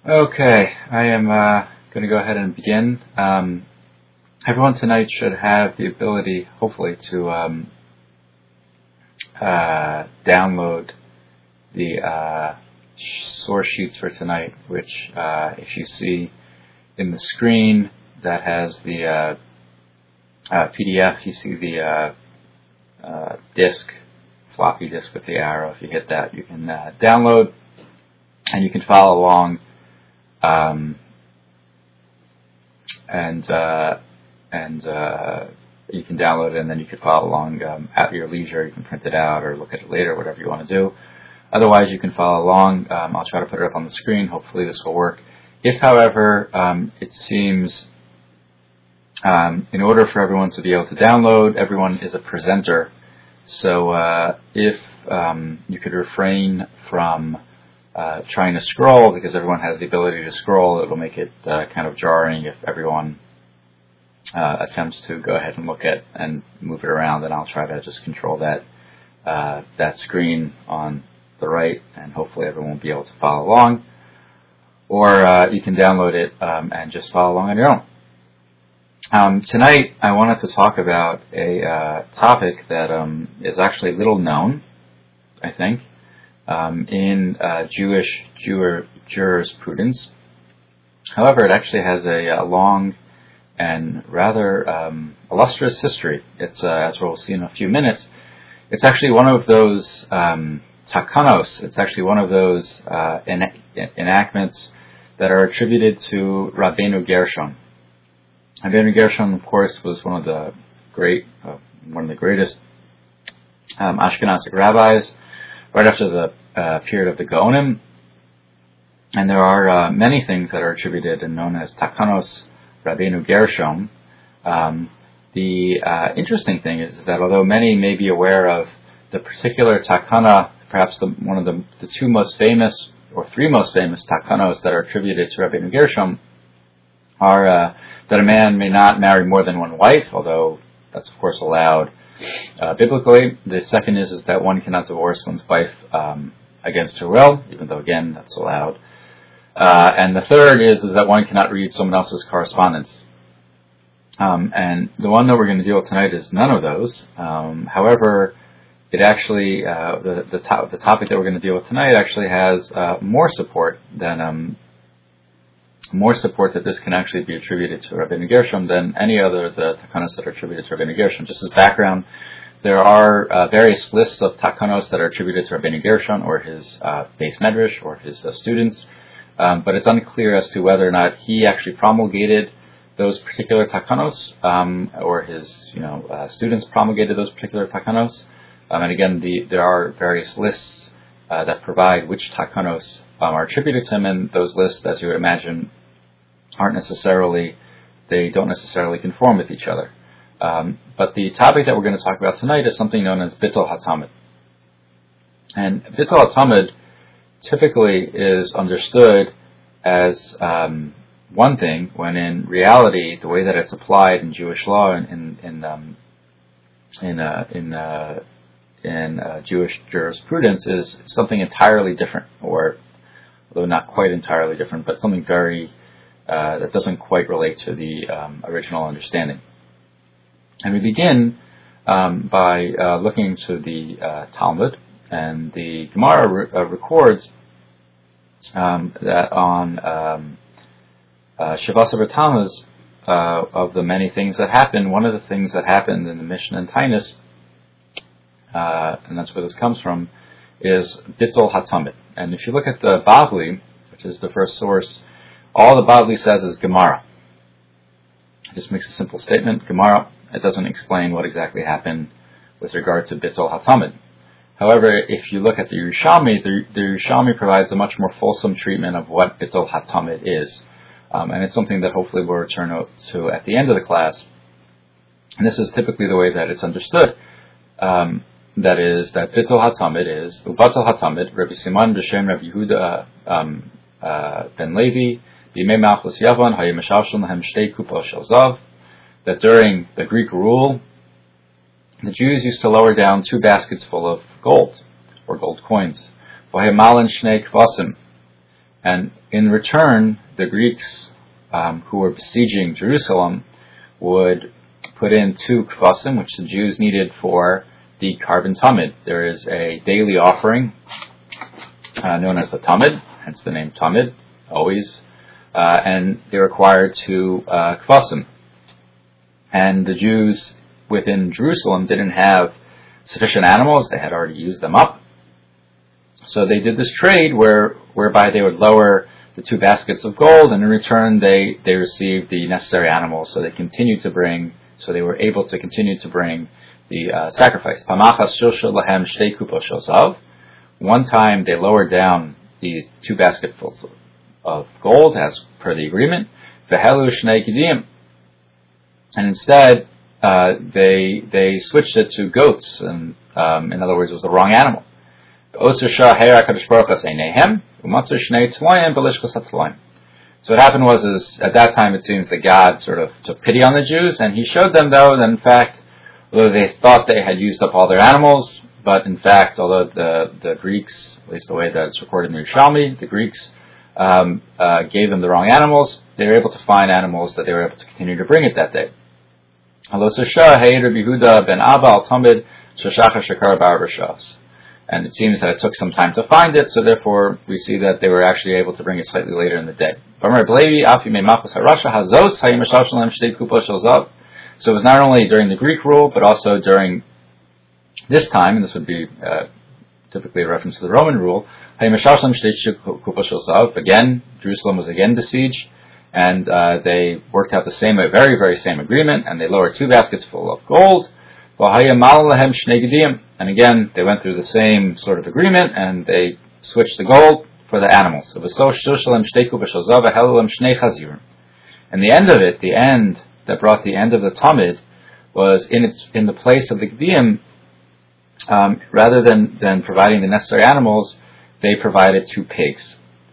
Okay, I am going to go ahead and begin. Everyone tonight should have the ability, hopefully, to download the source sheets for tonight, which, if you see in the screen that has the PDF, you see the disk, floppy disk with the arrow. If you hit that, you can download, and you can follow along. You can download it, and then you can follow along at your leisure. You can print it out or look at it later, whatever you want to do. Otherwise, you can follow along. I'll try to put it up on the screen. Hopefully this will work. If, however, it seems in order for everyone to be able to download, everyone is a presenter. So if you could refrain from trying to scroll, because everyone has the ability to scroll, it will make it kind of jarring if everyone attempts to go ahead and look at and move it around, and I'll try to just control that screen on the right, and hopefully everyone will be able to follow along. Or you can download it and just follow along on your own. Tonight I wanted to talk about a topic that is actually little known, I think, in Jewish jurisprudence. However, it actually has a long and rather illustrious history. It's, as we'll see in a few minutes, it's actually one of those takanos. It's actually one of those enactments that are attributed to Rabbeinu Gershon. Rabbeinu Gershon, of course, was one of the greatest Ashkenazic rabbis, right after the period of the Gaonim. And there are many things that are attributed and known as Takanos Rabbeinu Gershon. The interesting thing is that although many may be aware of the particular takana, perhaps one of the two most famous or three most famous takanos that are attributed to Rabbeinu Gershon are that a man may not marry more than one wife, although that's of course allowed biblically. The second is that one cannot divorce one's wife against her will, even though again that's allowed. And the third is that one cannot read someone else's correspondence. And the one that we're going to deal with tonight is none of those. However, it actually the topic that we're going to deal with tonight actually has more support that this can actually be attributed to Rabbeinu Gershon than any other of the takanos that are attributed to Rabbeinu Gershon. Just as background, there are various lists of takanos that are attributed to Rabbeinu Gershon or his Beis Medrash or his students, but it's unclear as to whether or not he actually promulgated those particular takanos or his students promulgated those particular takanos. And again, there are various lists that provide which takanos are attributed to him, and those lists, as you would imagine, they don't necessarily conform with each other. But the topic that we're going to talk about tonight is something known as Bittul HaTamid. And Bittul HaTamid typically is understood as one thing, when in reality, the way that it's applied in Jewish law and in Jewish jurisprudence is something entirely different, or although not quite entirely different, but something very that doesn't quite relate to the original understanding. And we begin by looking to the Talmud, and the Gemara records that on Shavasa B'Tammuz, of the many things that happened, one of the things that happened in the Mishnah and Tainus, and that's where this comes from, is Bittul HaTamid. And if you look at the Bavli, which is the first source, all the Bavli says is Gemara. It just makes a simple statement, Gemara. It doesn't explain what exactly happened with regard to Bittul HaTamid. However, if you look at the Yerushalmi, the Yerushalmi provides a much more fulsome treatment of what Bittul HaTamid is. And it's something that hopefully we'll return to at the end of the class. And this is typically the way that it's understood. That is, that Bittul HaTamid is Ubatul HaTamid, Rabbi Siman b'Shem Rabbi Yehuda ben Levi, B'Yimei Malchus Yavan, Hayemeshavshon Lahem Shtei Kupos Shel Zav, that during the Greek rule, the Jews used to lower down 2 baskets full of gold, or gold coins. V'Hayemalin Shnei Kvasim, And in return, the Greeks who were besieging Jerusalem would put in 2 kvasim, which the Jews needed for the Karban Tamid. There is a daily offering known as the Tamid, hence the name Tamid, always, and they required 2 kvasim. And the Jews within Jerusalem didn't have sufficient animals; they had already used them up. So they did this trade whereby they would lower the 2 baskets of gold, and in return they received the necessary animals. So they were able to continue to bring the sacrifice. One time they lowered down these 2 basketfuls of gold as per the agreement. And instead they switched it to goats, and in other words, it was the wrong animal. So what happened was at that time it seems that God sort of took pity on the Jews, and He showed them, though, that in fact, although they thought they had used up all their animals, but in fact, although the Greeks, at least the way that it's recorded in the Yerushalmi, the Greeks gave them the wrong animals, they were able to find animals that they were able to continue to bring it that day. And it seems that it took some time to find it, so therefore we see that they were actually able to bring it slightly later in the day. So it was not only during the Greek rule, but also during this time, and this would be typically a reference to the Roman rule. Again, Jerusalem was again besieged, and they worked out the very, very same agreement, and they lowered 2 baskets full of gold. And again, they went through the same sort of agreement, and they switched the gold for the animals. And the end of it, the end that brought the end of the Tamid, was in the place of the Gdiyim. Rather than providing the necessary animals, they provided 2 pigs.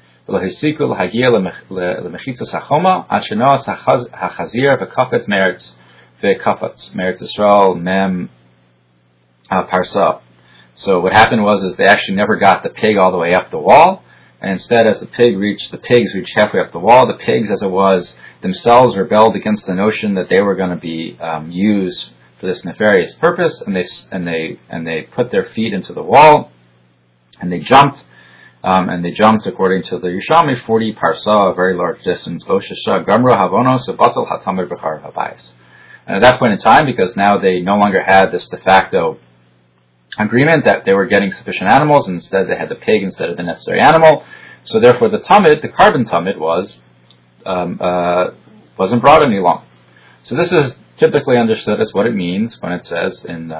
Meretz Yisrael Mem Parsa. So what happened was they actually never got the pig all the way up the wall, and instead, as the pigs reached halfway up the wall, the pigs, as it was, themselves rebelled against the notion that they were going to be used for this nefarious purpose, and they put their feet into the wall, and they jumped, according to the Yerushalmi, 40 parsa, a very large distance. And at that point in time, because now they no longer had this de facto agreement that they were getting sufficient animals, and instead they had the pig instead of the necessary animal, so therefore the Tamid, the Karban Tamid, wasn't brought any longer. So this is typically understood as what it means when it says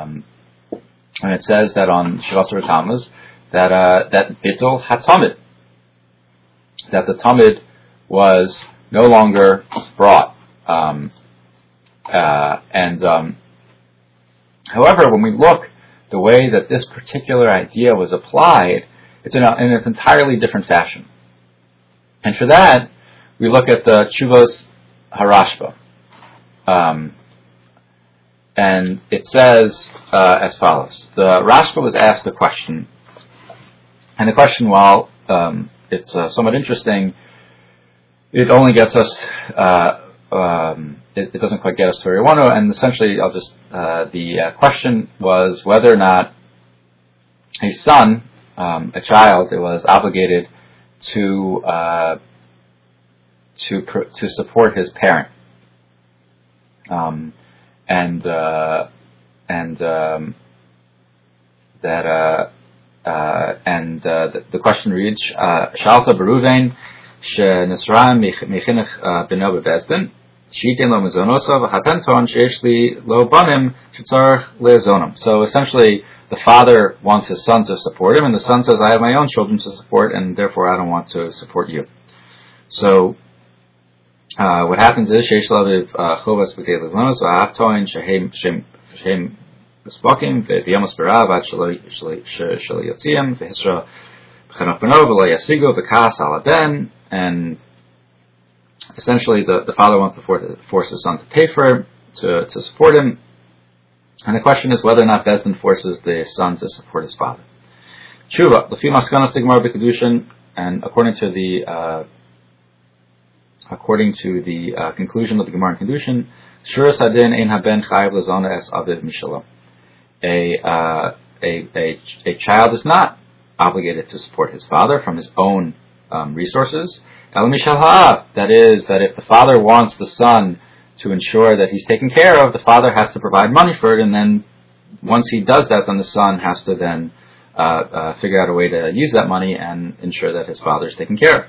that on Shavasar Tammuz that Bittul HaTamid, that the Tamid was no longer brought. However, when we look the way that this particular idea was applied, it's in an entirely different fashion. And for that, we look at the Tshuvos HaRashba. And it says as follows. The Rashba was asked a question, and the question, while it's somewhat interesting, it only gets us, it doesn't quite get us to where we want to, and essentially the question was whether or not a son, a child, was obligated to support his parent. The question reads, Shalta Beruvain she'nesra mechinech beno bebezdin she'itin lo mezonosav hapenton she'eshli lo banim she'tzarech le'zonam. So essentially, the father wants his son to support him, and the son says, I have my own children to support, and therefore I don't want to support you. So what happens is sheish laviv chovas b'kei levonos v'haftoin shehem V'spokim v'yamos b'rav ad shelo yotziyim v'hisra b'chanok b'no v'lo yasigo v'kas ala ben. And essentially the father wants to force his son to pay for him, to support him. And the question is whether or not Bezdin forces the son to support his father. Tshuva, l'fi maskanas the Gemara b'kedushin and according to the conclusion of the Gemara in Kedushin, Shura Sadin Ein Haben Chayiv Lazona Es Aviv Mishalom. A child is not obligated to support his father from his own resources. El Mishal Ha'av, that is, that if the father wants the son to ensure that he's taken care of, the father has to provide money for it, and then once he does that, then the son has to then figure out a way to use that money and ensure that his father is taken care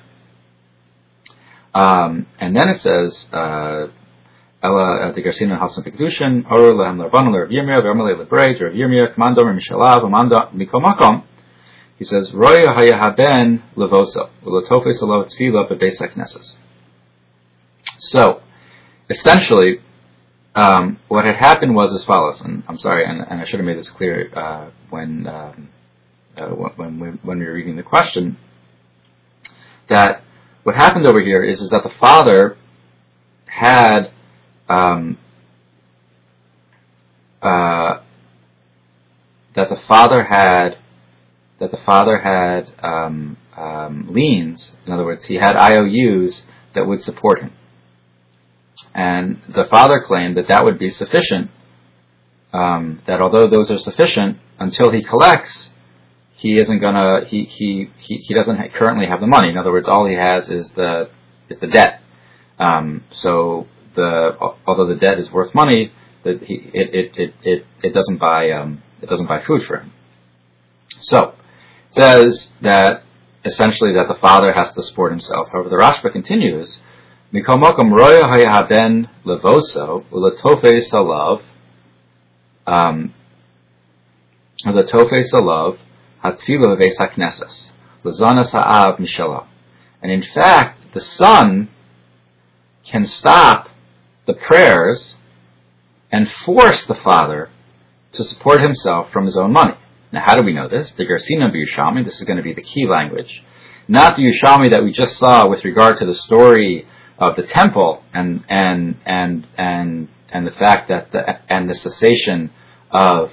of. And then it says, Ella Degarsina Hasan Pekdushin, Or Lehem Larban Rav Yirmiyah, Vermele Lebrei, Rav Yirmiyah, Commando Mishalav, Amanda Mikomakom. He says, Roya Hayahaben Levoso, Ulotofes Alo Tfila Bebeis HaKnesses. So, essentially, what had happened was as follows, and I'm sorry, and I should have made this clear when we were reading the question, that what happened over here is that the father had liens. In other words, he had IOUs that would support him. And the father claimed that would be sufficient, that although those are sufficient, until he collects, he isn't gonna, he doesn't currently have the money. In other words, all he has is the debt. So although the debt is worth money, it doesn't buy food for him. So, it says that essentially that the father has to support himself. However, the Rashba continues, Mikol Mokom Roya Hayahaben Levoso Ulatofe Salav Ulatofe Salav Hatfila Beis HaKnesses Lazanas Ha'av Mishalah. And in fact, the son can stop the prayers and force the father to support himself from his own money. Now, how do we know this? The Gersina B'Yushalmi, this is going to be the key language. Not the Yushalmi that we just saw with regard to the story of the temple and the fact that the cessation of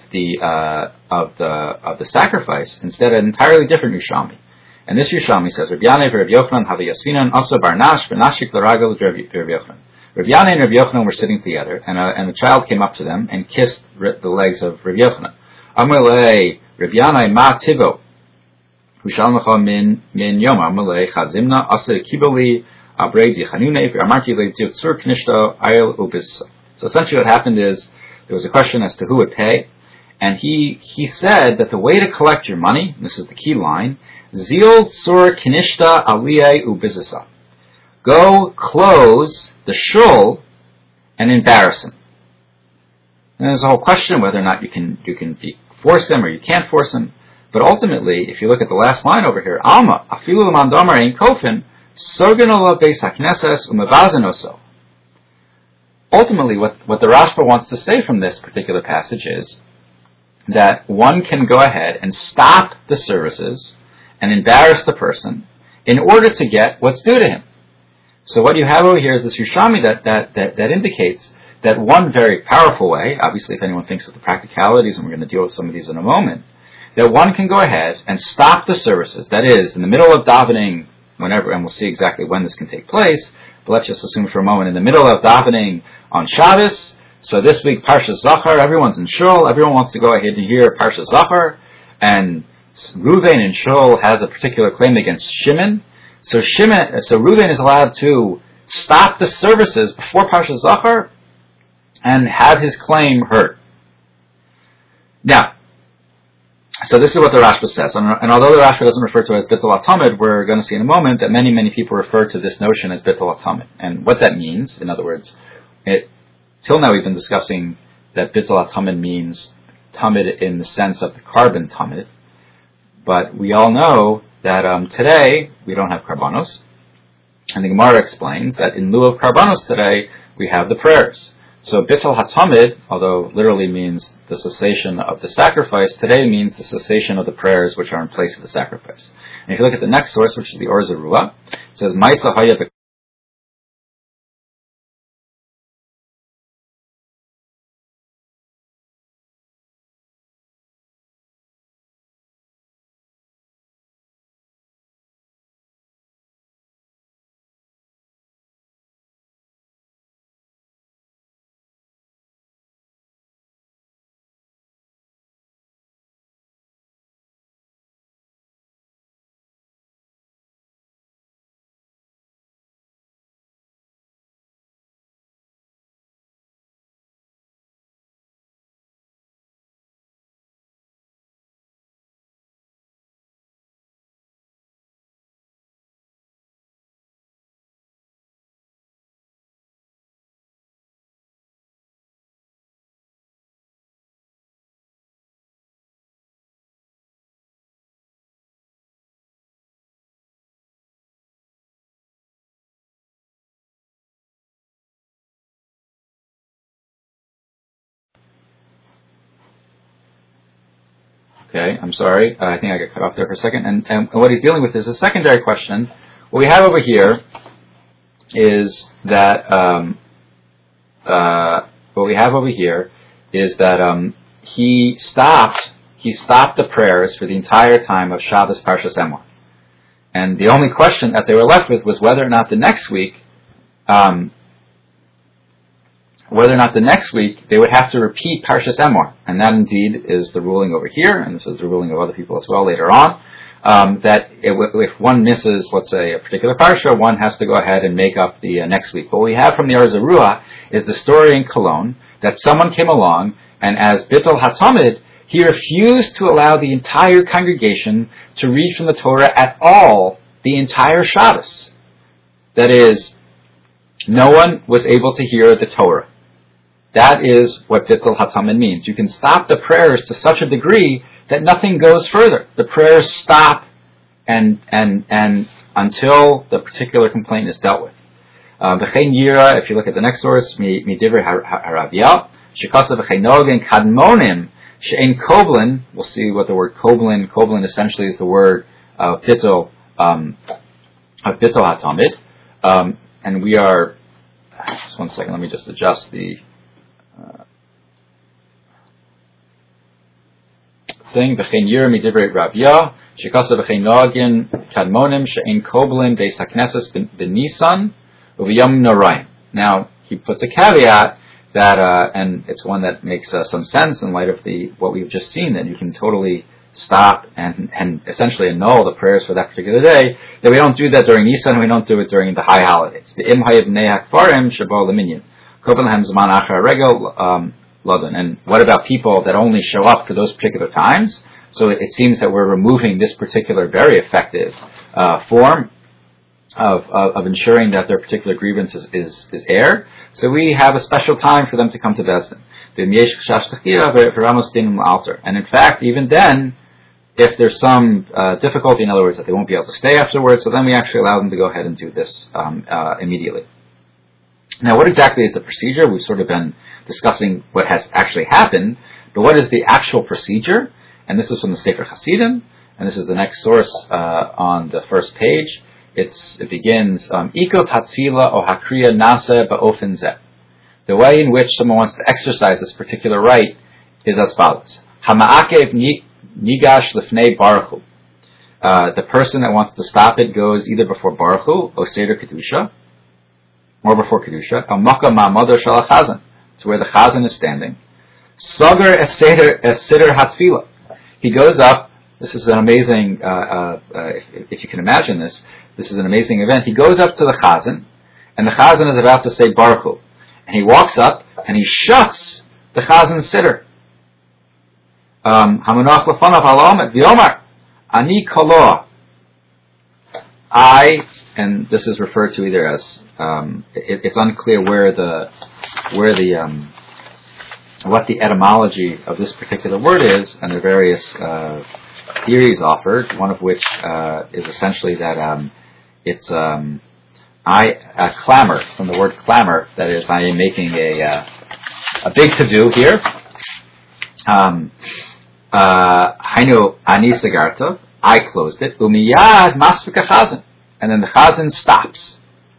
the sacrifice. Instead, an entirely different Yushalmi. And this Yushalmi says, Rabbi Yanai v'Rabbi Yochanan havi yasvinan asa barnash v'nashik l'ragel Rabbi Yochanan. Rabbi Yanai and Rabbi Yochanan were sitting together, and a child came up to them and kissed the legs of Rabbi Yochanan. Amalei Rabbi Yanai ma tivo hushalmacha min yom amalei chazimna asa kiboli abrei dichanune v'amarki le'tzitzur knishto ayel ubis. So essentially, what happened is there was a question as to who would pay, and he said that the way to collect your money, and this is the key line, Zil sur kinishta aliyah ubizasa. Go close the shul and embarrass him. And there's a whole question whether or not you can force him or you can't force him. But ultimately, if you look at the last line over here, Alma afilu l'mandomar ein kofin sorganola beis hakneses umevazenoso. Ultimately, what the Rashba wants to say from this particular passage is that one can go ahead and stop the services and embarrass the person in order to get what's due to him. So what you have over here is this Yushalmi that indicates that one very powerful way, obviously if anyone thinks of the practicalities, and we're going to deal with some of these in a moment, that one can go ahead and stop the services. That is, in the middle of davening, whenever, and we'll see exactly when this can take place, but let's just assume for a moment, in the middle of davening on Shabbos, so this week Parshas Zachar, everyone's in shul, everyone wants to go ahead and hear Parshas Zachar, and Reuven in shul has a particular claim against Shimon. So Reuven is allowed to stop the services before Parshas Zachar and have his claim heard. Now, so this is what the Rashba says. And although the Rashba doesn't refer to it as Bittul HaTamid, we're going to see in a moment that many people refer to this notion as Bittul HaTamid. And what that means, in other words, till now we've been discussing that Bittul HaTamid means Tamid in the sense of the carbon Tamid. But we all know that today we don't have karbanos. And the Gemara explains that in lieu of karbanos today, we have the prayers. So Bittul HaTamid, although literally means the cessation of the sacrifice, today means the cessation of the prayers which are in place of the sacrifice. And if you look at the next source, which is the Or Zarua, it says, Ma'isa Hayat Okay, I'm sorry. I think I got cut off there for a second. And what he's dealing with is a secondary question. What we have over here is that he stopped the prayers for the entire time of Shabbos Parshas Emor. And the only question that they were left with was whether or not the next week they would have to repeat Parshas Emor. And that indeed is the ruling over here, and this is the ruling of other people as well later on, that if one misses, let's say, a particular Parsha, one has to go ahead and make up the next week. But what we have from the Or Zarua is the story in Cologne that someone came along, and as Bittul HaTamid, he refused to allow the entire congregation to read from the Torah at all the entire Shabbos. That is, no one was able to hear the Torah. That is what Bittul HaTamid means. You can stop the prayers to such a degree that nothing goes further. The prayers stop and until the particular complaint is dealt with. V'chein yira, if you look at the next source, Midivrei Haraviel, Shekasa v'chein nogen kadmonim she'en koblin. We'll see what the word koblin essentially is the word Bittul HaTamid. And we are, just one second, let me just adjust the thing. V'chein yira midivrei Rabia, shekasa v'chein noagin kadmonim she'en koblin beis hakneses b'nisan uv'yom norayim. Now, he puts a caveat that, and it's one that makes some sense in light of what we've just seen, that you can totally stop and essentially annul the prayers for that particular day, that we don't do that during Nisan, we don't do it during the high holidays. The im hayev bnei hakfarim shabo leminyan. Kovel lahem zman achar regel ladan. And what about people that only show up for those particular times? So it seems that we're removing this particular very effective form of ensuring that their particular grievance is aired. So we have a special time for them to come to Bezdin. And in fact, even then, if there's some difficulty, in other words, that they won't be able to stay afterwards, so then we actually allow them to go ahead and do this immediately. Now, what exactly is the procedure? We've sort of been discussing what has actually happened, but what is the actual procedure? And this is from the Sefer Hasidim, and this is the next source on the first page. It begins, Iko Hatzila o Hakriya Nase Ba'ofen Zeh. The way in which someone wants to exercise this particular right is as follows. Hama'akev Nigash Lifnei Baruch Hu. The person that wants to stop it goes either before Baruch Hu, or Seder Kedusha, or before Kedusha, Al Makam Ma'amado Shal HaChazan. It's where the Chazan is standing. Sagar Es Seder Hatzvila. He goes up. This is an amazing, if you can imagine this is an amazing event. He goes up to the Chazan, and the Chazan is about to say Baruch Hu. And he walks up, and he shuts the Chazan's Siddur. Hamanach Lefanav Halamet V'Yomar Ani Koloah. And this is referred to either as, it's unclear what the etymology of this particular word is, and the various theories offered, one of which is essentially that it's clamor, from the word clamor, that is, I am making a big to-do here. Hainu ani segarta, I closed it, umiyad masvika chazan, and then the chazan stops.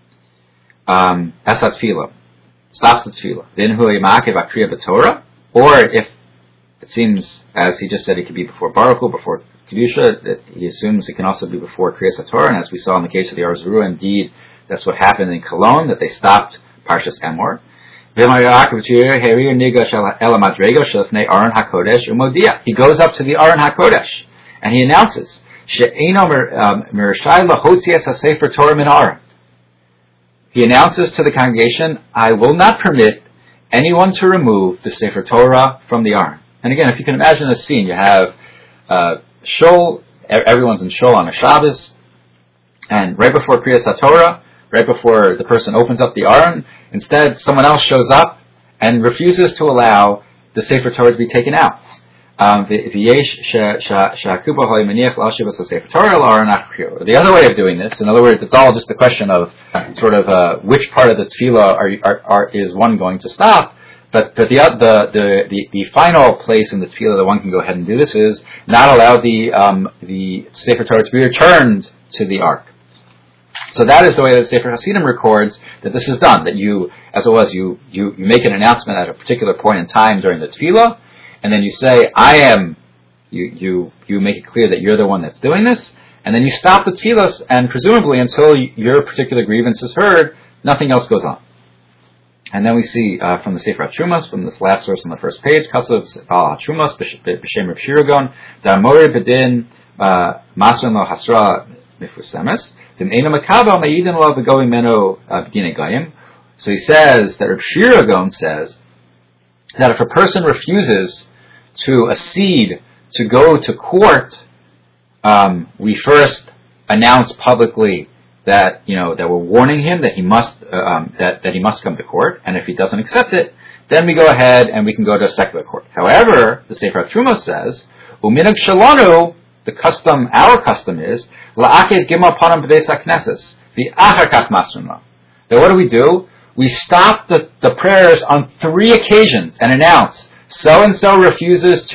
Esat tefillah, stops the tefillah. Then hu yimakev akriya b'Torah, or if it seems, as he just said, it could be before Baruch Hu, before Kedusha, that he assumes it can also be before Kriyas HaTorah, and as we saw in the case of the Or Zarua, indeed, that's what happened in Cologne, that they stopped Parshas Emor. He goes up to the Aron HaKodesh, and he announces, he announces to the congregation, I will not permit anyone to remove the Sefer Torah from the Aron. And again, if you can imagine a scene, you have Shul, everyone's in Shul on a Shabbos, and right before Kriyas HaTorah, right before the person opens up the Aron, instead someone else shows up and refuses to allow the Sefer Torah to be taken out. The other way of doing this, in other words, it's all just a question of sort of which part of the tefillah is one going to stop. But the final place in the tefillah that one can go ahead and do this is not allow the Sefer Torah to be returned to the ark. So that is the way that Sefer Hasidim records that this is done. That you make an announcement at a particular point in time during the tefillah, and then you say, I am. You make it clear that you're the one that's doing this, and then you stop the tefillah, and presumably until your particular grievance is heard, nothing else goes on. And then we see from the Sefer HaTrumas, from this last source on the first page, Kasav HaTrumas, B'Shem Reb Shiragon, Da'amori B'din Masron Lo Hasra Mifusemes, D'Meina Makava Ma'idin Lo V'Govi Meno B'dinei Gayim. So he says that Reb Shiragon says that if a person refuses to accede to go to court, we first announce publicly that that we're warning him that he must that he must come to court, and if he doesn't accept it, then we go ahead and we can go to a secular court. However, the Sefer HaTruma says, "Uminag shalanu," our custom is la'aked gimel panam b'beis hakneses v'achar kach masrin lo. Then what do? We stop the prayers on 3 occasions and announce so and so refuses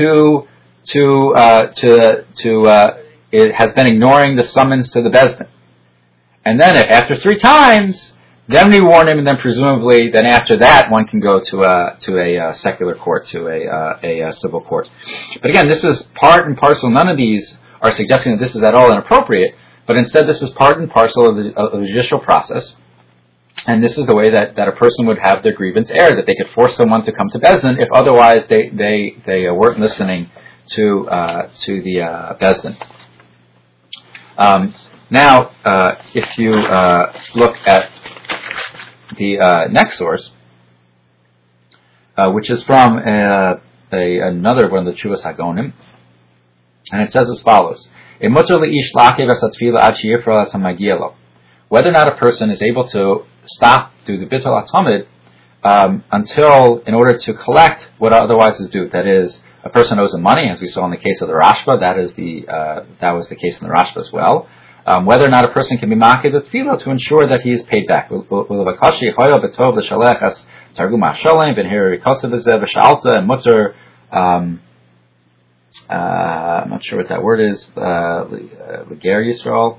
it has been ignoring the summons to the Bezdin. And then after 3 times, then we warn him, and then presumably, then after that, one can go to a secular court, to a civil court. But again, this is part and parcel. None of these are suggesting that this is at all inappropriate, but instead this is part and parcel of the judicial process. And this is the way that a person would have their grievance aired, that they could force someone to come to Bezdin if otherwise they weren't listening to the Bezdin. Now, if you look at the next source, which is from another one of the Chuvas Hagonim, and it says as follows: whether or not a person is able to stop through the Bittul HaTamid until, in order to collect what otherwise is due. That is, a person owes him money, as we saw in the case of the Rashba. That was the case in the Rashba as well. Whether or not a person can be maked the tefillah to ensure that he is paid back. I'm not sure what that word is. Legar Yisrael.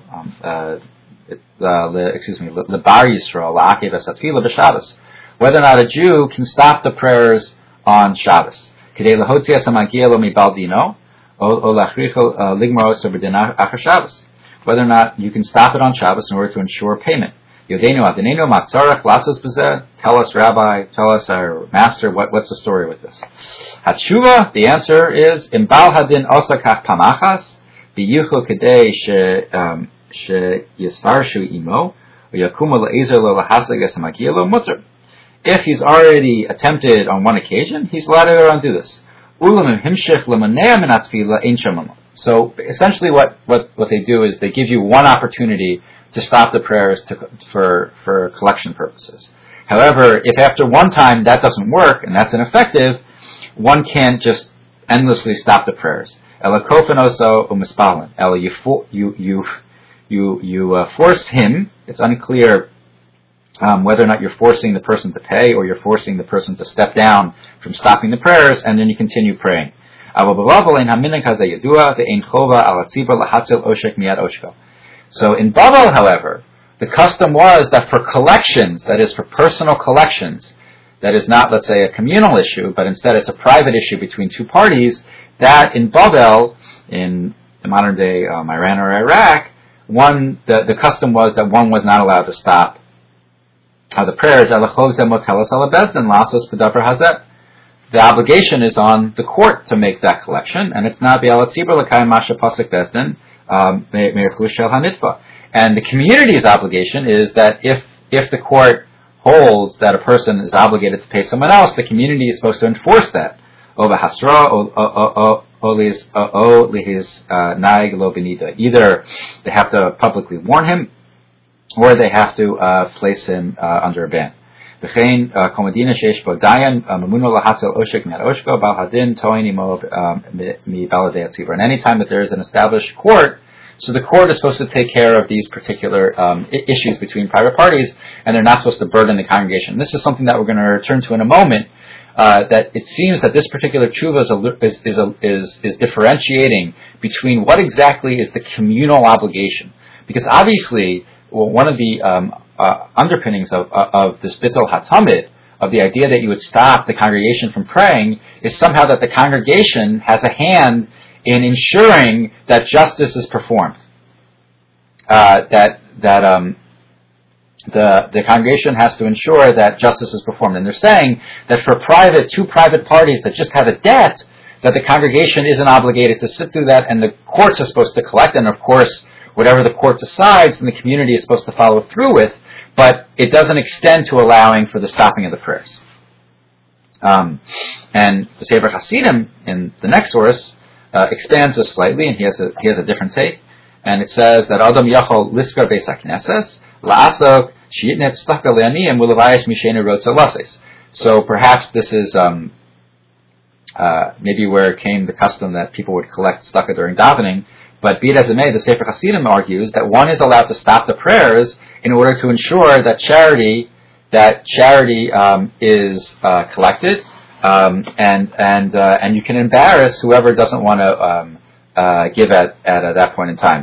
Lebar Yisrael. La'akev es hatefillah b'Shabbos. Whether or not a Jew can stop the prayers on Shabbos. Kedei lahotzi es hamagia lo mibal dino, o lachricho ligmar oser b'din achar Shabbos. Whether or not you can stop it on Shabbos in order to ensure payment. Yodenu adinenu matzarach lasos b'zeh. Tell us, Rabbi, tell us, our master, what's the story with this? Hatshuva, the answer is, Imbal hadin osakach pamachas, biyuchu kedei she yisvarshu imo, uyakumu le'ezer lo lahasag es hamagia lo mutzer. If he's already attempted on one occasion, he's allowed to go around and do this. Ulam himshich lemonea min atfila ein shamama. So essentially what they do is they give you one opportunity to stop the prayers for collection purposes. However, if after one time that doesn't work and that's ineffective, one can't just endlessly stop the prayers. Ela kofanoso umispalin. Ela you force him. It's unclear whether or not you're forcing the person to pay or you're forcing the person to step down from stopping the prayers, and then you continue praying. So in Bavel, however, the custom was that for collections, that is for personal collections, that is not, let's say, a communal issue, but instead it's a private issue between 2 parties, that in Bavel, in the modern day Iran or Iraq, the custom was that one was not allowed to stop the prayers. The obligation is on the court to make that collection, and it's not bi'alat tzibur l'kayim masha pasuk bezdin me'irchush shel hanitva. And the community's obligation is that if the court holds that a person is obligated to pay someone else, the community is supposed to enforce that. Ova hasra o lihis naig lo benida. Either they have to publicly warn him, or they have to place him under a ban. And any time that there is an established court, so the court is supposed to take care of these particular issues between private parties, and they're not supposed to burden the congregation. This is something that we're going to return to in a moment, that it seems that this particular tshuva is differentiating between what exactly is the communal obligation. Because obviously, one of the underpinnings of this bittul hatamid, of the idea that you would stop the congregation from praying, is somehow that the congregation has a hand in ensuring that justice is performed. The congregation has to ensure that justice is performed. And they're saying that for two private parties that just have a debt, that the congregation isn't obligated to sit through that, and the courts are supposed to collect, and of course, whatever the court decides, then the community is supposed to follow through with, but it doesn't extend to allowing for the stopping of the prayers. And the Sefer Hasidim, in the next source, expands this slightly, and he has a different take, and it says that Adam Yachol Liskar Beis HaKnesses La'asok Sheyitnet Staka Le'aniyim U'Levayesh Mishenu Rotza Lases. So perhaps this is maybe where it came the custom that people would collect staka during davening. But be it as it may, the Sefer Hasidim argues that one is allowed to stop the prayers in order to ensure that charity is collected, and you can embarrass whoever doesn't want to give at that point in time.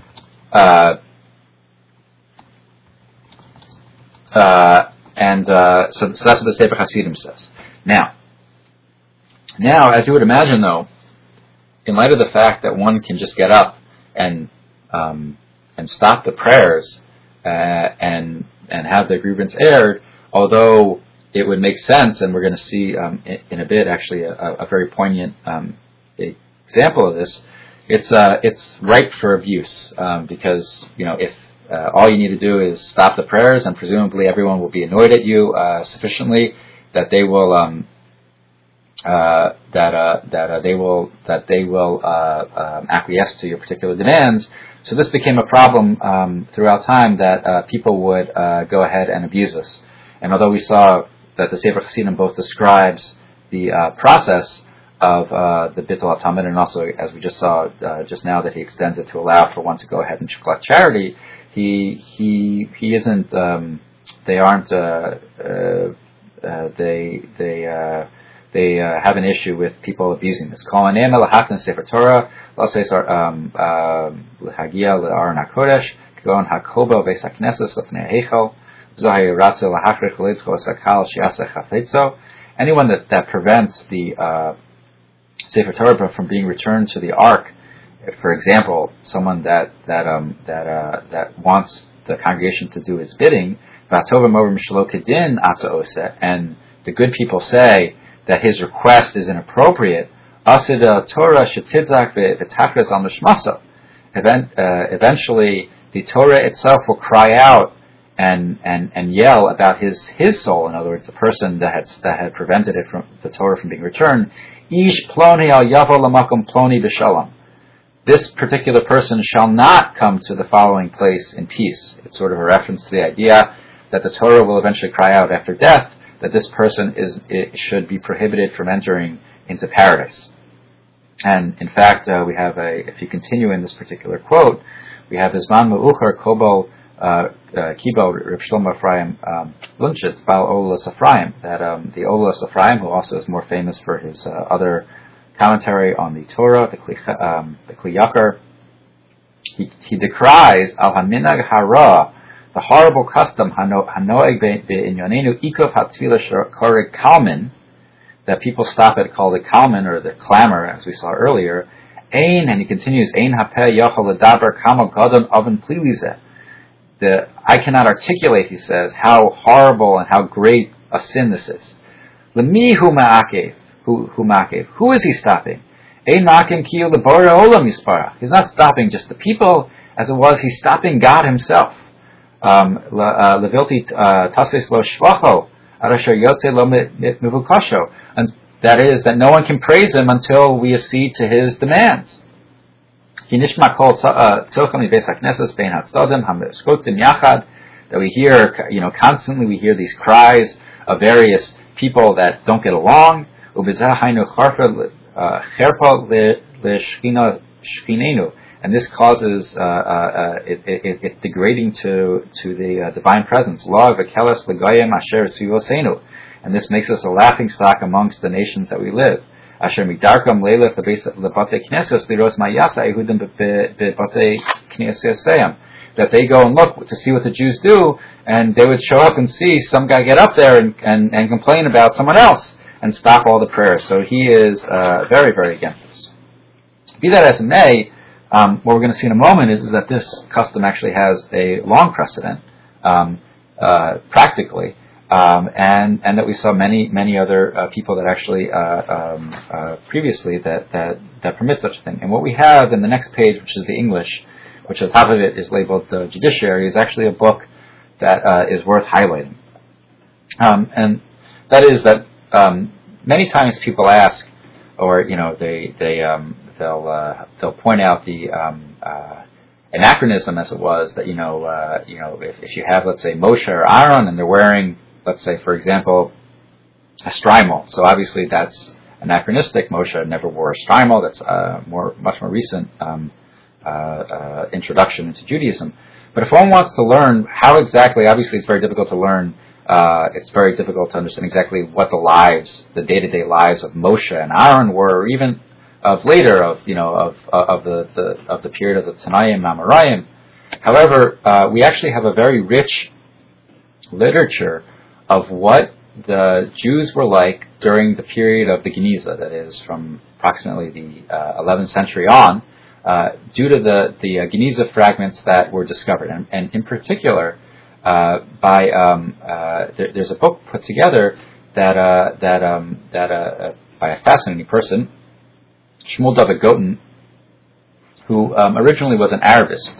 So that's what the Sefer Hasidim says. Now, as you would imagine, though, in light of the fact that one can just get up and stop the prayers and have their grievance aired, although it would make sense, and we're going to see in a bit actually a very poignant example of this. It's ripe for abuse because if all you need to do is stop the prayers, and presumably everyone will be annoyed at you sufficiently that they will acquiesce to your particular demands. So this became a problem throughout time that people would go ahead and abuse us. And although we saw that the Sefer Hasidim both describes the process of the bittul hatamid, and also, as we just saw just now, that he extends it to allow for one to go ahead and collect charity, he isn't. They aren't. They have an issue with people abusing this. Kol anem elahatan sefer Torah l'seis l'hagia l'Aron HaKodesh k'gon hakobo beis hakneses l'fnei heichal v'zohay ratze l'hachrich l'idcho sakal shiaseh chafetzo. Anyone that prevents the Sefer Torah from being returned to the Ark, for example, someone that wants the congregation to do his bidding, and the good people say that his request is inappropriate, eventually the Torah itself will cry out and yell about his soul. In other words, the person that had prevented it from the Torah from being returned. Ish ploni al yavo lamakom ploni b'shalom. This particular person shall not come to the following place in peace. It's sort of a reference to the idea that the Torah will eventually cry out after death that this person should be prohibited from entering into paradise. And in fact, we have if you continue in this particular quote, we have Zman Me'uchar Kobol Kibo Reb Shlomo Ephraim Lunchitz Baal Olas Ephraim, that the Olas Ephraim, who also is more famous for his other commentary on the Torah, the Kli Yakar, he decries Al Haminag Hara, the horrible custom Hanoeg Be'inyonenu Ikov HaTfilah Koreg Kalman, that people stop at called the Kalman, or the clamor, as we saw earlier. Ein, and he continues, Ein Hapeh Yachol Ledaber Kamo Gadon Oven Plilizeh. I cannot articulate, he says, how horrible and how great a sin this is. Lemi hu ma'akev. Who is he stopping? Ein ma'akim kiyu lebora olam yispara. He's not stopping just the people, as it was, he's stopping God himself. Levilti tasis lo shvacho arasher yotze lo mivukasho. And that is, that no one can praise him until we accede to his demands. That we hear, constantly we hear these cries of various people that don't get along. and this causes it's degrading to the divine presence. Law v'keles l'goyim asher sivosenu, and this makes us a laughing stock amongst the nations that we live. Asher midarkam leilef lebate knesses liros mayasa ehudim bebate knesseseim. That they go and look to see what the Jews do, and they would show up and see some guy get up there and complain about someone else and stop all the prayers. So he is very, very against this. Be that as it may, what we're going to see in a moment is that this custom actually has a long precedent, practically, and that we saw many other people that actually previously that permit such a thing. And what we have in the next page, which is the English, which at the top of it is labeled the Judiciary, is actually a book that is worth highlighting. And that is that many times people ask, or they'll point out the anachronism, as it was, that if you have, let's say, Moshe or Aaron, and they're wearing, let's say, for example, a strimal, so obviously that's anachronistic. Moshe never wore a strimal. That's much more recent introduction into Judaism. But if one wants to learn how exactly, obviously it's very difficult to learn. It's very difficult to understand exactly what the day-to-day lives of Moshe and Aaron were, or even of later, of the period of the Tanaim, Amoraim. However, we actually have a very rich literature of what the Jews were like during the period of the Geniza, that is, from approximately the 11th century on, due to the Geniza fragments that were discovered, and in particular, there's a book put together that by a fascinating person, Shmuel David Goten, who originally was an Arabist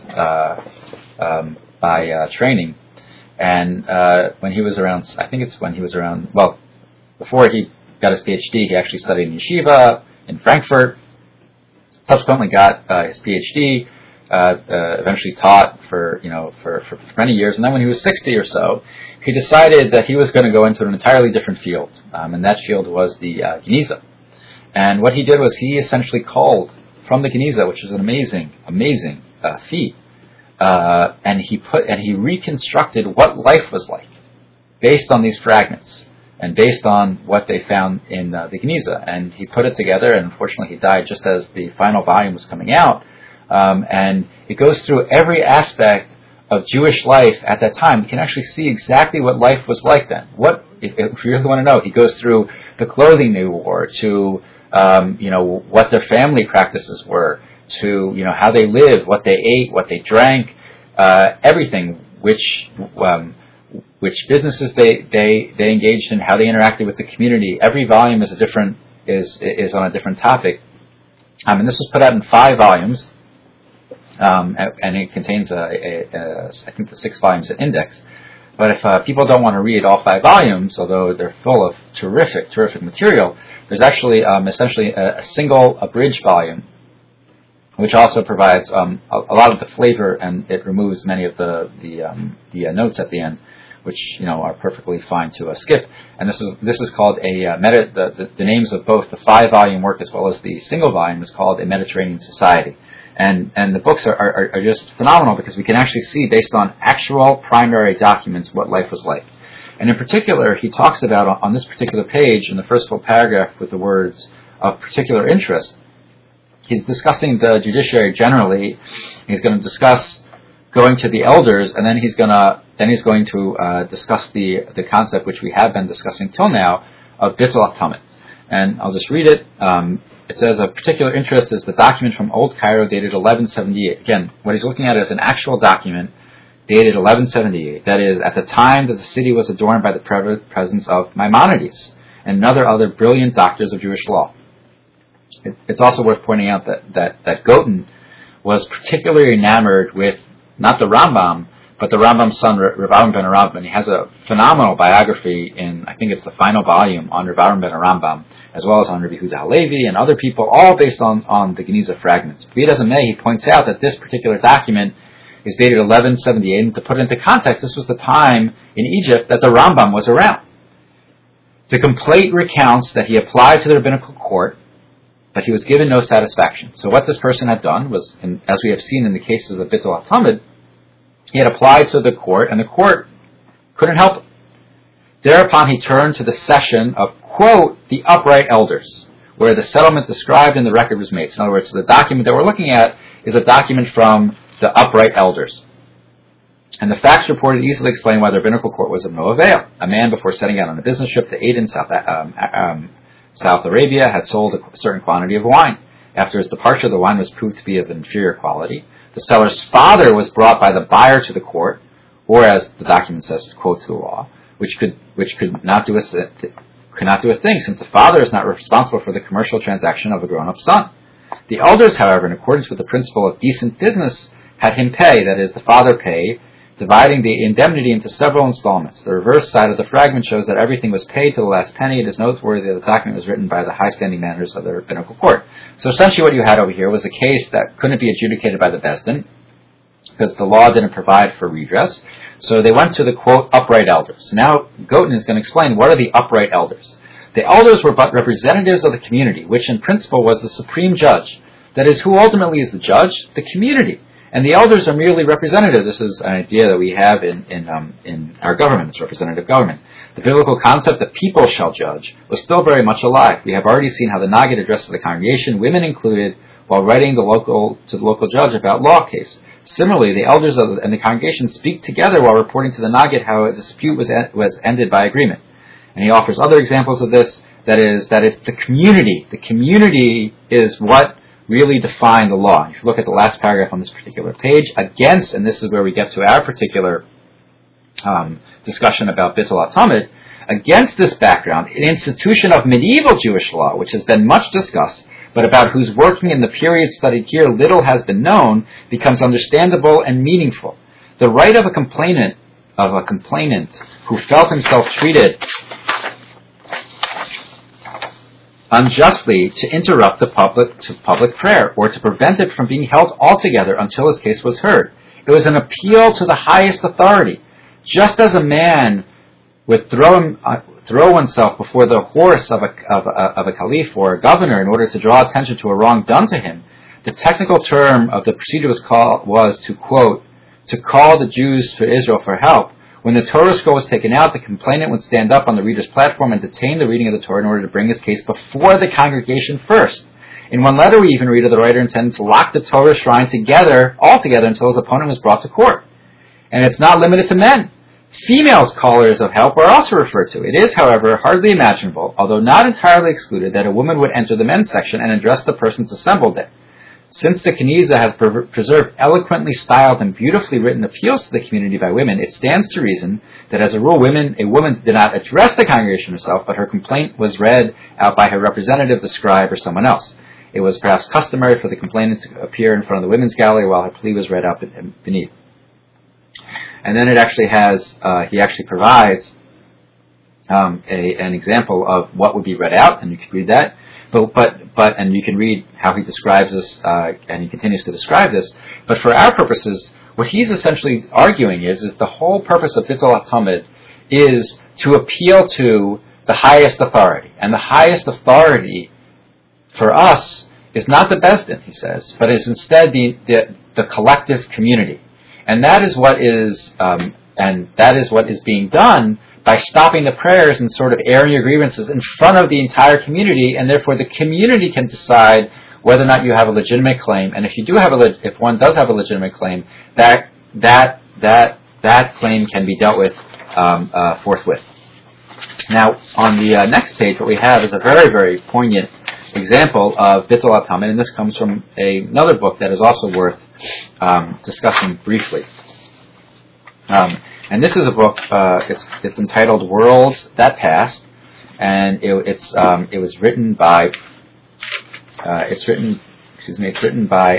by training, and when he was around, before he got his PhD, he actually studied in yeshiva in Frankfurt. Subsequently got his PhD, eventually taught for many years, and then when he was 60 or so, he decided that he was going to go into an entirely different field, and that field was the Geniza. And what he did was he essentially called from the Geniza, which is an amazing feat, and he reconstructed what life was like based on these fragments and based on what they found in the Geniza. And he put it together, and unfortunately he died just as the final volume was coming out. And it goes through every aspect of Jewish life at that time. You can actually see exactly what life was like then. If you really want to know, he goes through the clothing they wore, to what their family practices were, to how they lived, what they ate, what they drank, everything, which businesses they engaged in, how they interacted with the community. Every volume is on a different topic, and this was put out in 5 volumes, and it contains I think the 6 volumes at index. But if people don't want to read all 5 volumes, although they're full of terrific material, there's actually essentially a single abridged volume, which also provides a lot of the flavor, and it removes many of the notes at the end, which are perfectly fine to skip. And this is called the names of both the 5-volume work as well as the single volume is called A Mediterranean Society. And the books are just phenomenal, because we can actually see, based on actual primary documents, what life was like. And in particular, he talks about, on this particular page, in the first full paragraph with the words of particular interest, he's discussing the judiciary generally. He's going to discuss going to the elders, and then he's going to discuss the concept which we have been discussing till now of Bittul HaTamid. And I'll just read it. It says, of particular interest is the document from Old Cairo dated 1178. Again, what he's looking at is an actual document dated 1178. That is, at the time that the city was adorned by the presence of Maimonides and other brilliant doctors of Jewish law. It's also worth pointing out that Goten was particularly enamored with not the Rambam, but the Rambam's son, Rav Aaron ben Rambam. He has a phenomenal biography in, I think it's the final volume, on Rav Aaron ben Rambam, as well as on Rabbi Yehuda Halevi and other people, all based on the Geniza fragments. Be it as it may, he points out that this particular document is dated 1178, and to put it into context, this was the time in Egypt that the Rambam was around. The complaint recounts that he applied to the rabbinical court, but he was given no satisfaction. So what this person had done was, as we have seen in the cases of Bittul HaTamid, he had applied to the court, and the court couldn't help him. Thereupon he turned to the session of, quote, the upright elders, where the settlement described in the record was made. So in other words, the document that we're looking at is a document from the upright elders. And the facts reported easily explain why the rabbinical court was of no avail. A man, before setting out on a business trip to Aden, South Arabia, had sold a certain quantity of wine. After his departure, the wine was proved to be of inferior quality. The seller's father was brought by the buyer to the court, or as the document says, quote, to the law, which could not do a thing, since the father is not responsible for the commercial transaction of a grown-up son. The elders, however, in accordance with the principle of decent business, had him pay, that is, the father pay, dividing the indemnity into several installments. The reverse side of the fragment shows that everything was paid to the last penny. It is noteworthy that the document was written by the high-standing managers of the rabbinical court. So essentially what you had over here was a case that couldn't be adjudicated by the Beis Din, because the law didn't provide for redress. So they went to the, quote, upright elders. Now Gotin is going to explain what are the upright elders. The elders were but representatives of the community, which in principle was the supreme judge. That is, who ultimately is the judge? The community. And the elders are merely representative. This is an idea that we have in our government, it's representative government. The biblical concept that people shall judge was still very much alive. We have already seen how the Nagid addresses the congregation, women included, while writing to the local judge about law case. Similarly, the elders and the congregation speak together while reporting to the Nagid how a dispute was ended by agreement. And he offers other examples of this, that it's the community. The community is what really defined the law. If you look at the last paragraph on this particular page, against, and this is where we get to our particular discussion about Bittul HaTamid, against this background, an institution of medieval Jewish law, which has been much discussed, but about whose working in the period studied here little has been known, becomes understandable and meaningful. The right of a complainant who felt himself treated unjustly to interrupt the public prayer, or to prevent it from being held altogether until his case was heard. It was an appeal to the highest authority. Just as a man would throw oneself before the horse of a caliph or a governor in order to draw attention to a wrong done to him, the technical term of the procedure was to, quote, to call the Jews to Israel for help. When the Torah scroll was taken out, the complainant would stand up on the reader's platform and detain the reading of the Torah in order to bring his case before the congregation first. In one letter we even read of the writer intending to lock the Torah shrine all together until his opponent was brought to court. And it's not limited to men. Female callers of help are also referred to. It is, however, hardly imaginable, although not entirely excluded, that a woman would enter the men's section and address the persons assembled there. Since the Keniza has preserved eloquently styled and beautifully written appeals to the community by women, it stands to reason that as a rule a woman did not address the congregation herself, but her complaint was read out by her representative, the scribe, or someone else. It was perhaps customary for the complainant to appear in front of the women's gallery while her plea was read out beneath. And then it actually has, he actually provides an example of what would be read out, and you can read that. But and you can read how he describes this, and he continues to describe this. But for our purposes, what he's essentially arguing is the whole purpose of Bittul HaTamid is to appeal to the highest authority. And the highest authority for us is not the Beis Din, he says, but is instead the collective community. And that is what is being done by stopping the prayers and sort of airing your grievances in front of the entire community, and therefore the community can decide whether or not you have a legitimate claim. And if one does have a legitimate claim, that claim can be dealt with forthwith. Now, on the next page, what we have is a very, very poignant example of Bittul HaTamid, and this comes from another book that is also worth discussing briefly. And this is a book. It's entitled "Worlds That Passed," and it was written by. It's written by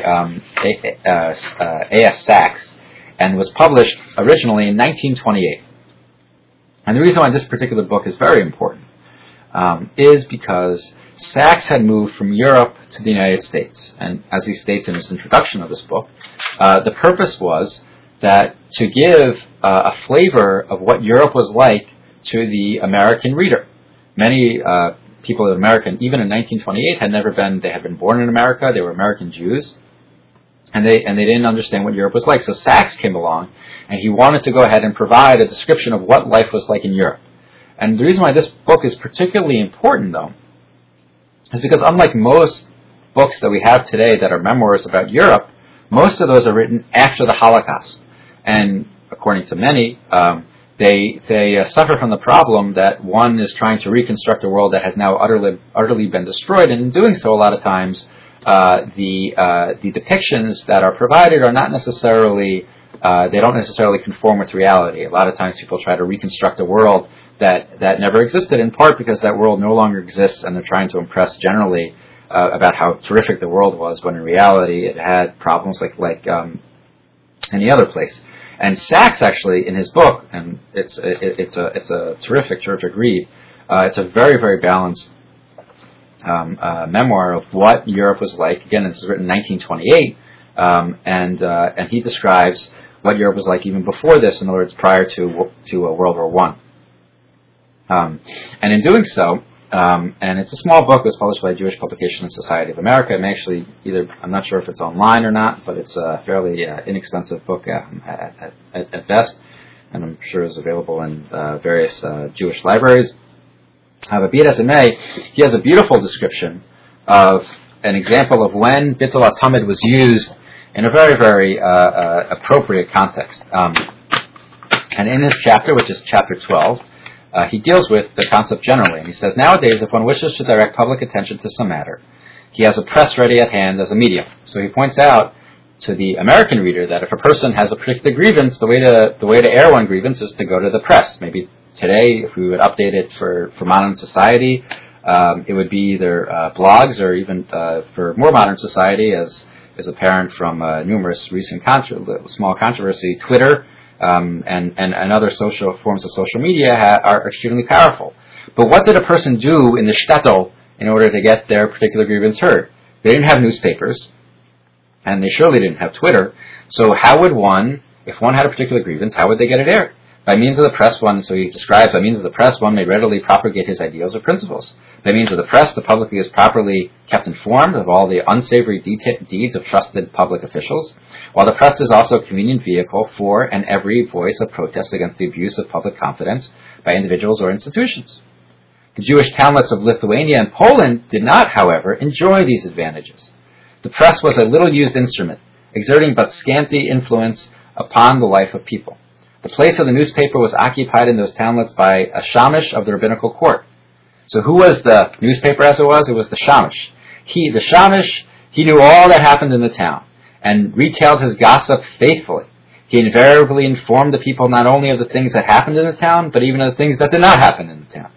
A.S. Sachs, and was published originally in 1928. And the reason why this particular book is very important is because Sachs had moved from Europe to the United States, and as he states in his introduction of this book, the purpose was that to give a flavor of what Europe was like to the American reader. Many people in America, even in 1928, they had been born in America, they were American Jews, and they didn't understand what Europe was like. So Sachs came along, and he wanted to go ahead and provide a description of what life was like in Europe. And the reason why this book is particularly important, though, is because unlike most books that we have today that are memoirs about Europe, most of those are written after the Holocaust. And according to many, they suffer from the problem that one is trying to reconstruct a world that has now utterly been destroyed, and in doing so, a lot of times, the depictions that are provided are not necessarily, they don't necessarily conform with reality. A lot of times people try to reconstruct a world that never existed, in part because that world no longer exists, and they're trying to impress generally about how terrific the world was, when in reality it had problems like any other place. And Sachs actually, in his book, and it's a terrific read. It's a very, very balanced memoir of what Europe was like. Again, this was written in 1928, and he describes what Europe was like even before this. In other words, prior to World War I. And in doing so, and it's a small book. It was published by Jewish Publication Society of America. It may actually I'm not sure if it's online or not, but it's a fairly inexpensive book at best, and I'm sure it's available in various Jewish libraries. But be it as it may, he has a beautiful description of an example of when Bittul HaTamid was used in a very, very appropriate context. And in this chapter, which is chapter 12, he deals with the concept generally, and he says, nowadays, if one wishes to direct public attention to some matter, he has a press ready at hand as a medium. So he points out to the American reader that if a person has a particular grievance, the way to air one grievance is to go to the press. Maybe today, if we would update it for modern society, it would be either blogs, or even for more modern society, as is apparent from numerous recent small controversy, Twitter, and other social forms of social media are extremely powerful. But what did a person do in the shtetl in order to get their particular grievance heard? They didn't have newspapers, and they surely didn't have Twitter. So how would one, if one had a particular grievance, how would they get it aired? By means of the press, so he describes, by means of the press, one may readily propagate his ideals or principles. By means of the press, the public is properly kept informed of all the unsavory deeds of trusted public officials, while the press is also a convenient vehicle for and every voice of protest against the abuse of public confidence by individuals or institutions. The Jewish townlets of Lithuania and Poland did not, however, enjoy these advantages. The press was a little-used instrument, exerting but scanty influence upon the life of people. The place of the newspaper was occupied in those townlets by a shamish of the rabbinical court. So who was the newspaper as it was? It was the shamish. The shamish, he knew all that happened in the town and retailed his gossip faithfully. He invariably informed the people not only of the things that happened in the town, but even of the things that did not happen in the town.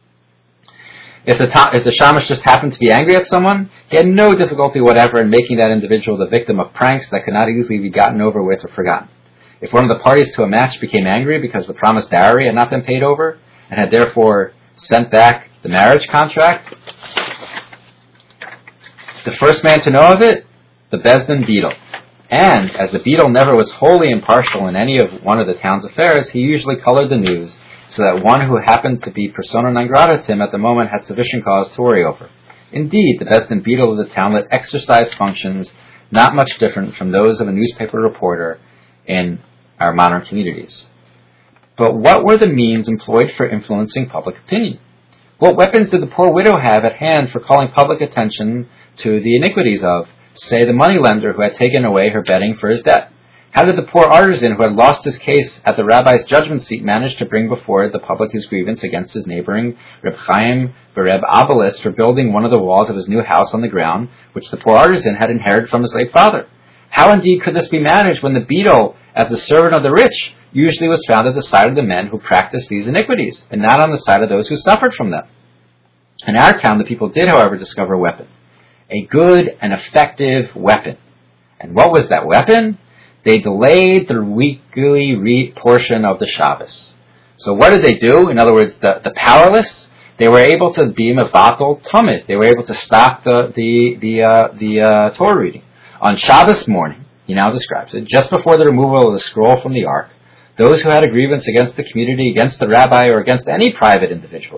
If the shamish just happened to be angry at someone, he had no difficulty whatever in making that individual the victim of pranks that could not easily be gotten over with or forgotten. If one of the parties to a match became angry because the promised dowry had not been paid over, and had therefore sent back the marriage contract, the first man to know of it, the Beis Din Beadle. And, as the beadle never was wholly impartial in any of one of the town's affairs, he usually colored the news so that one who happened to be persona non grata to him at the moment had sufficient cause to worry over. Indeed, the Beis Din Beadle of the townlet exercised functions not much different from those of a newspaper reporter in our modern communities. But what were the means employed for influencing public opinion? What weapons did the poor widow have at hand for calling public attention to the iniquities of, say, the moneylender who had taken away her bedding for his debt? How did the poor artisan who had lost his case at the rabbi's judgment seat manage to bring before the public his grievance against his neighboring Reb Chaim Bereb Abelis for building one of the walls of his new house on the ground, which the poor artisan had inherited from his late father? How indeed could this be managed when the beadle, as the servant of the rich, usually was found at the side of the men who practiced these iniquities, and not on the side of those who suffered from them? In our town, the people did, however, discover a weapon. A good and effective weapon. And what was that weapon? They delayed the weekly portion of the Shabbos. So what did they do? In other words, the powerless, they were able to be mevatel tamid. They were able to stop the Torah reading. On Shabbos morning, he now describes it, just before the removal of the scroll from the ark, those who had a grievance against the community, against the rabbi, or against any private individual,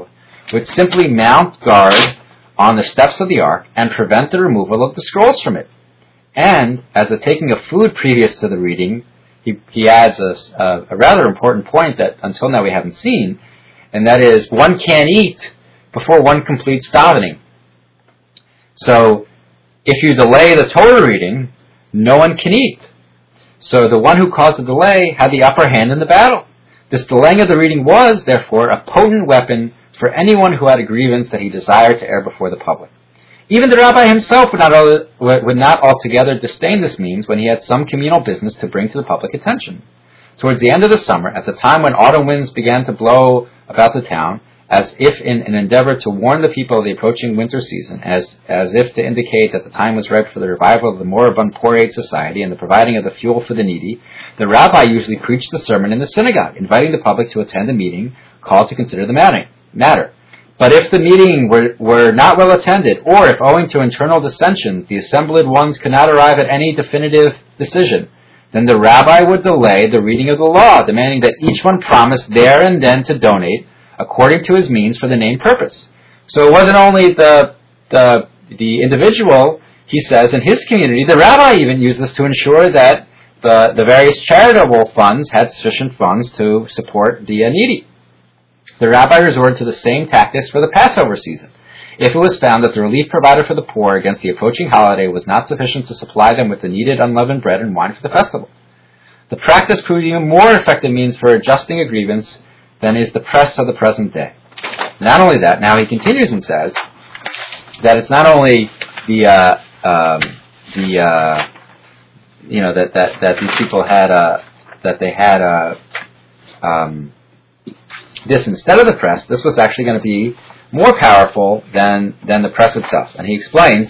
would simply mount guard on the steps of the ark and prevent the removal of the scrolls from it. And, as a taking of food previous to the reading, he adds a rather important point that until now we haven't seen, and that is one can't eat before one completes davening. So, if you delay the Torah reading, no one can eat. So the one who caused the delay had the upper hand in the battle. This delaying of the reading was, therefore, a potent weapon for anyone who had a grievance that he desired to air before the public. Even the rabbi himself would not altogether disdain this means when he had some communal business to bring to the public attention. Towards the end of the summer, at the time when autumn winds began to blow about the town, as if in an endeavor to warn the people of the approaching winter season, as if to indicate that the time was ripe for the revival of the moribund poor aid society and the providing of the fuel for the needy, the rabbi usually preached the sermon in the synagogue, inviting the public to attend a meeting called to consider the matter. But if the meeting were not well attended, or if owing to internal dissensions the assembled ones could not arrive at any definitive decision, then the rabbi would delay the reading of the law, demanding that each one promise there and then to donate according to his means for the named purpose. So it wasn't only the individual, he says, in his community, the rabbi even used this to ensure that the various charitable funds had sufficient funds to support the needy. The rabbi resorted to the same tactics for the Passover season. If it was found that the relief provided for the poor against the approaching holiday was not sufficient to supply them with the needed unleavened bread and wine for the festival. The practice proved even more effective means for adjusting a grievance than is the press of the present day. Not only that, now he continues and says that it's not only that these people had this instead of the press. This was actually going to be more powerful than the press itself. And he explains,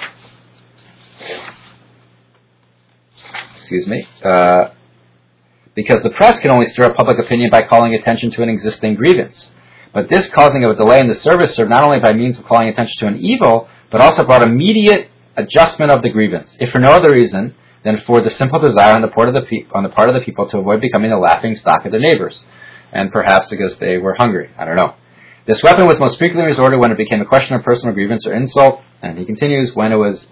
because the press can only stir up public opinion by calling attention to an existing grievance. But this causing of a delay in the service served not only by means of calling attention to an evil, but also brought immediate adjustment of the grievance, if for no other reason than for the simple desire on the part of the people to avoid becoming the laughing stock of their neighbors, and perhaps because they were hungry. I don't know. This weapon was most frequently resorted when it became a question of personal grievance or insult, and he continues when it was,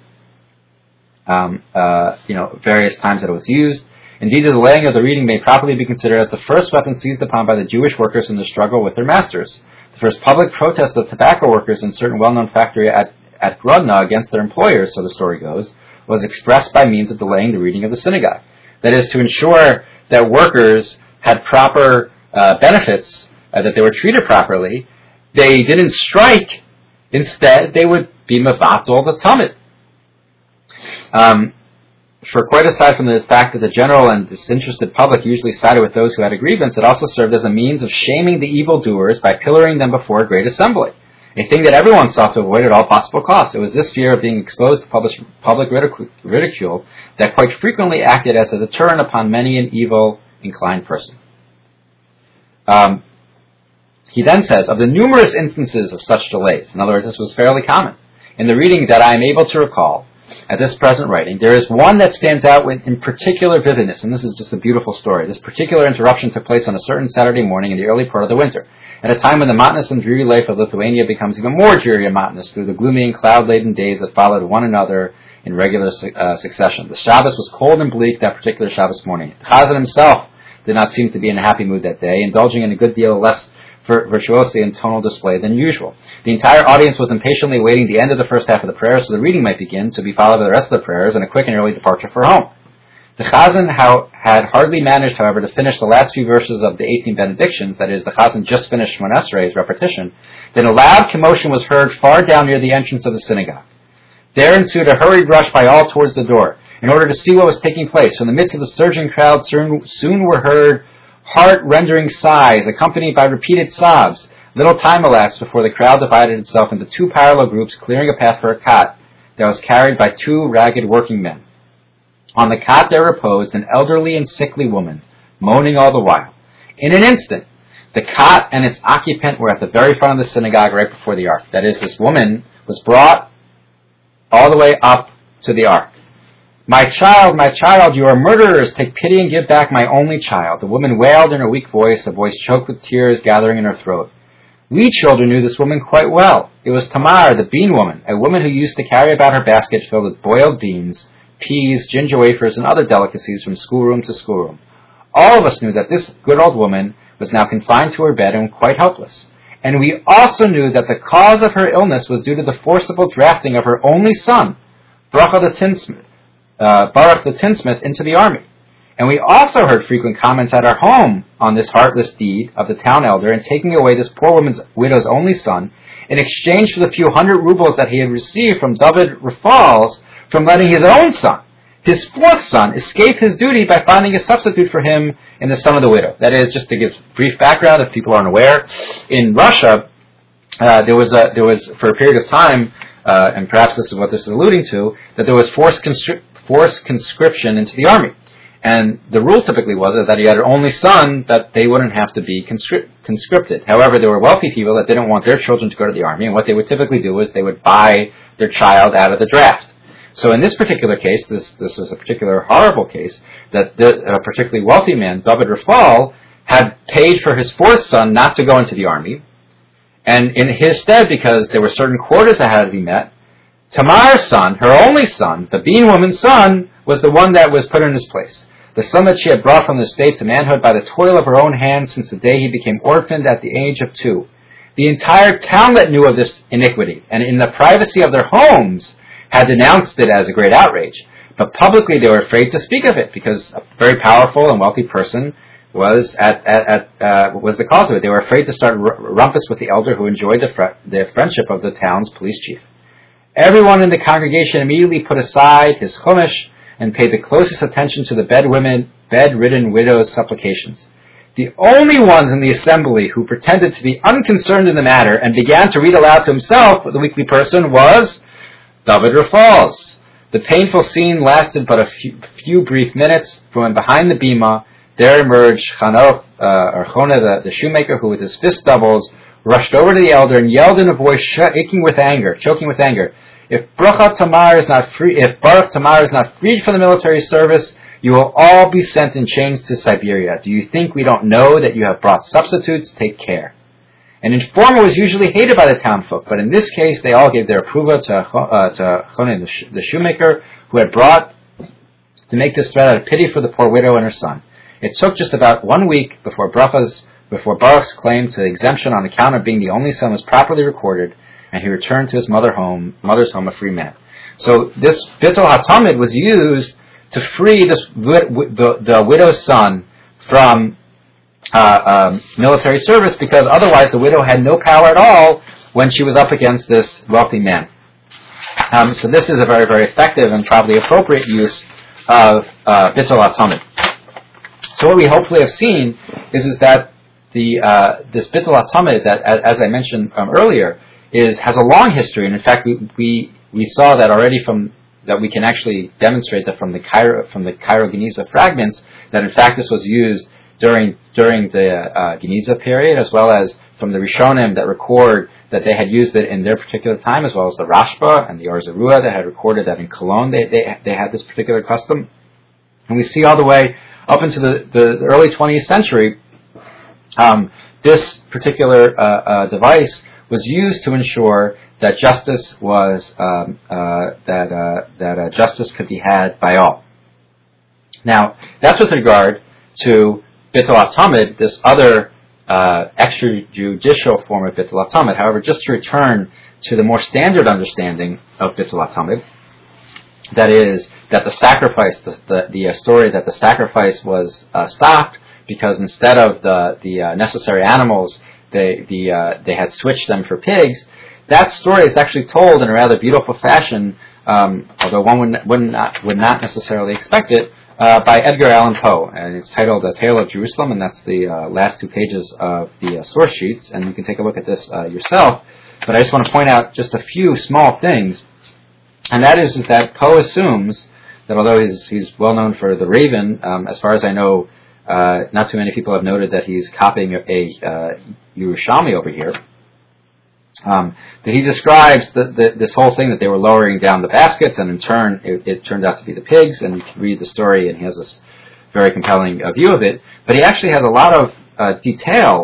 various times that it was used. Indeed, the delaying of the reading may properly be considered as the first weapon seized upon by the Jewish workers in the struggle with their masters. The first public protest of tobacco workers in a certain well-known factory at Grodno against their employers, so the story goes, was expressed by means of delaying the reading of the synagogue. That is, to ensure that workers had proper benefits, that they were treated properly. They didn't strike. Instead, they would be mevatel the tamid. For quite aside from the fact that the general and disinterested public usually sided with those who had a grievance, it also served as a means of shaming the evildoers by pillaring them before a great assembly, a thing that everyone sought to avoid at all possible costs. It was this fear of being exposed to public ridicule that quite frequently acted as a deterrent upon many an evil-inclined person. He then says, of the numerous instances of such delays, in other words, this was fairly common, in the reading that I am able to recall, at this present writing, there is one that stands out in particular vividness, and this is just a beautiful story. This particular interruption took place on a certain Saturday morning in the early part of the winter, at a time when the monotonous and dreary life of Lithuania becomes even more dreary and monotonous through the gloomy and cloud-laden days that followed one another in regular succession. The Shabbos was cold and bleak that particular Shabbos morning. The Chazan himself did not seem to be in a happy mood that day, indulging in a good deal less virtuosity and tonal display than usual. The entire audience was impatiently awaiting the end of the first half of the prayer so the reading might begin, to be followed by the rest of the prayers and a quick and early departure for home. The Chazan had hardly managed, however, to finish the last few verses of the 18 benedictions, that is, the Chazan just finished Shemon Esrei's repetition, then a loud commotion was heard far down near the entrance of the synagogue. There ensued a hurried rush by all towards the door, in order to see what was taking place. From the midst of the surging crowd soon were heard heart-rending sighs, accompanied by repeated sobs. Little time elapsed before the crowd divided itself into two parallel groups, clearing a path for a cot that was carried by two ragged working men. On the cot there reposed an elderly and sickly woman, moaning all the while. In an instant, the cot and its occupant were at the very front of the synagogue right before the ark. That is, this woman was brought all the way up to the ark. My child, you are murderers. Take pity and give back my only child." The woman wailed in her weak voice, a voice choked with tears gathering in her throat. We children knew this woman quite well. It was Tamar, the bean woman, a woman who used to carry about her basket filled with boiled beans, peas, ginger wafers, and other delicacies from schoolroom to schoolroom. All of us knew that this good old woman was now confined to her bed and quite helpless. And we also knew that the cause of her illness was due to the forcible drafting of her only son, Baruch the tinsmith, into the army. And we also heard frequent comments at our home on this heartless deed of the town elder in taking away this poor widow's only son in exchange for the few hundred rubles that he had received from David Rafals from letting his own son, his fourth son, escape his duty by finding a substitute for him in the son of the widow. That is, just to give brief background if people aren't aware, in Russia there was for a period of time, and perhaps this is what this is alluding to, that there was forced conscription into the army. And the rule typically was that he had an only son, that they wouldn't have to be conscripted. However, there were wealthy people that didn't want their children to go to the army, and what they would typically do is they would buy their child out of the draft. So in this particular case, this is a particular horrible case, that a particularly wealthy man, David Rafal, had paid for his fourth son not to go into the army, and in his stead, because there were certain quotas that had to be met, Tamar's son, her only son, the bean woman's son, was the one that was put in his place. The son that she had brought from the state to manhood by the toil of her own hands since the day he became orphaned at the age of 2. The entire townlet knew of this iniquity, and in the privacy of their homes had denounced it as a great outrage. But publicly they were afraid to speak of it, because a very powerful and wealthy person was was the cause of it. They were afraid to start rumpus with the elder who enjoyed the friendship of the town's police chief. Everyone in the congregation immediately put aside his chumash and paid the closest attention to the bedridden widow's supplications. The only ones in the assembly who pretended to be unconcerned in the matter and began to read aloud to himself, the weakly person, was David Rafals. The painful scene lasted but a few brief minutes, for when behind the bima there emerged Chone, the shoemaker, who with his fist doubles rushed over to the elder and yelled in a voice choking with anger, "If Baruch Tamar is not freed from the military service, you will all be sent in chains to Siberia. Do you think we don't know that you have brought substitutes? Take care." An informer was usually hated by the townfolk, but in this case they all gave their approval to Chone, the shoemaker, who had brought to make this threat out of pity for the poor widow and her son. It took just about 1 week before Baruch's claim to exemption on account of being the only son was properly recorded, and he returned to his mother's home a free man. So this Bittul HaTamid was used to free the widow's son from military service, because otherwise the widow had no power at all when she was up against this wealthy man. So this is a very, very effective and probably appropriate use of Bittul HaTamid. So what we hopefully have seen is that this Bittul HaTamid, that as I mentioned earlier, has a long history, and in fact we saw that already that we can actually demonstrate that from the Cairo Geniza fragments, that in fact this was used during the Geniza period, as well as from the Rishonim that record that they had used it in their particular time, as well as the Rashba and the Or Zarua that had recorded that in Cologne they had this particular custom. And we see all the way up into the early 20th century, this particular device was used to ensure that justice was justice could be had by all. Now, that's with regard to Bittul HaTamid, this other extrajudicial form of Bittul HaTamid. However, just to return to the more standard understanding of Bittul HaTamid, that is, that the sacrifice, the story that the sacrifice was stopped because instead of the necessary animals, they had switched them for pigs. That story is actually told in a rather beautiful fashion, although one would not necessarily expect it, by Edgar Allan Poe, and it's titled "A Tale of Jerusalem," and that's the last 2 pages of the source sheets, and you can take a look at this yourself. But I just want to point out just a few small things, and that is that Poe assumes that although he's well known for The Raven, as far as I know, not too many people have noted that he's copying a Yerushalmi over here. That he describes this whole thing that they were lowering down the baskets, and in turn it turned out to be the pigs, and you can read the story, and he has this very compelling view of it. But he actually has a lot of detail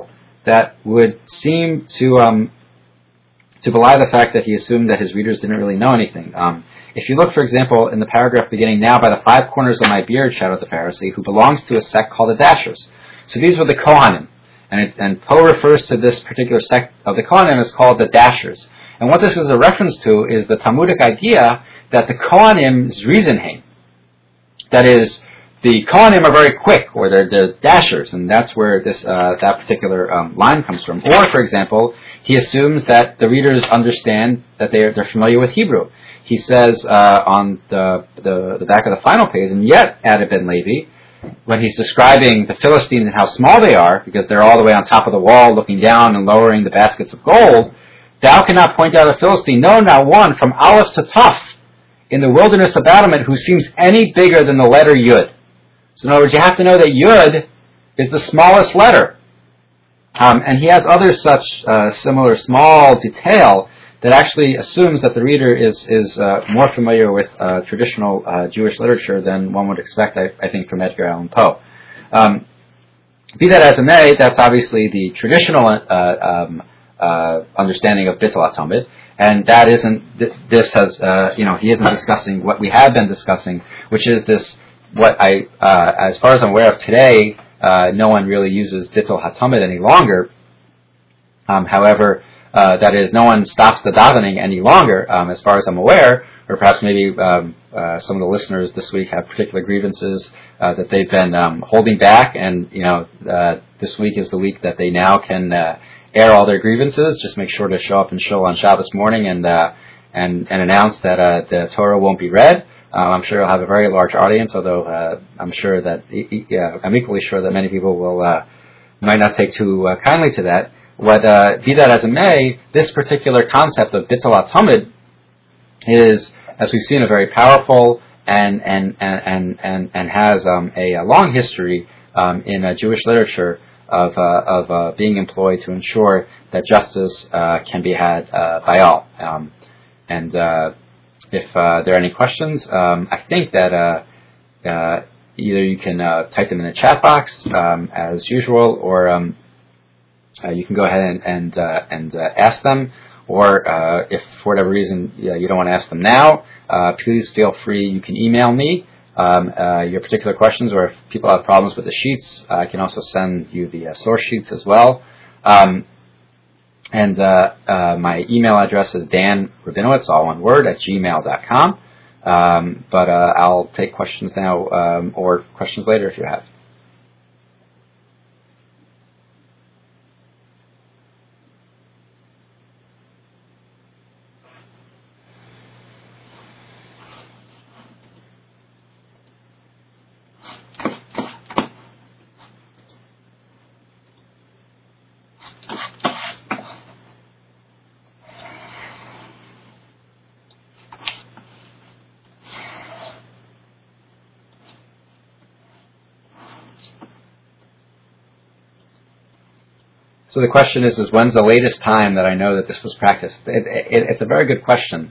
that would seem to belie the fact that he assumed that his readers didn't really know anything. If you look, for example, in the paragraph beginning, "Now by the 5 corners of my beard, shouted the Pharisee, who belongs to a sect called the Dashers." So these were the Kohanim. And Poe refers to this particular sect of the Kohanim as called the Dashers. And what this is a reference to is the Talmudic idea that the Kohanim's Riesenheim, that is, the Kohanim are very quick, or they're dashers, and that's where this that particular line comes from. Or, for example, he assumes that the readers understand that they're familiar with Hebrew. He says on the back of the final page, "And yet," added Ben Levi, when he's describing the Philistines and how small they are, because they're all the way on top of the wall looking down and lowering the baskets of gold, "Thou cannot point out a Philistine, no, not one, from Aleph to Taf, in the wilderness of Adamant, who seems any bigger than the letter Yud." So in other words, you have to know that Yud is the smallest letter. And he has other such similar small detail that actually assumes that the reader is more familiar with traditional Jewish literature than one would expect, I think, from Edgar Allan Poe. Be that as it may, that's obviously the traditional understanding of Bittul HaTamid, and that isn't. This has, he isn't discussing what we have been discussing, which is this. What as far as I'm aware of today, no one really uses Bittul HaTamid any longer. However, that is, no one stops the davening any longer, as far as I'm aware, or perhaps maybe some of the listeners this week have particular grievances that they've been holding back, and this week is the week that they now can air all their grievances. Just make sure to show up in shul on Shabbos morning and announce that the Torah won't be read. I'm sure you'll have a very large audience, although I'm sure that I'm equally sure that many people might not take too kindly to that. Be that as it may, this particular concept of Bittul HaTamid is, as we've seen, a very powerful and has a long history in Jewish literature of being employed to ensure that justice can be had by all. If there are any questions, I think that either you can type them in the chat box as usual, or you can go ahead and ask them. Or if for whatever reason you don't want to ask them now, please feel free. You can email me your particular questions, or if people have problems with the sheets, I can also send you the source sheets as well. And my email address is danrabinowitz, all one word, @gmail.com. But I'll take questions now or questions later if you have. So the question is when's the latest time that I know that this was practiced? It's a very good question.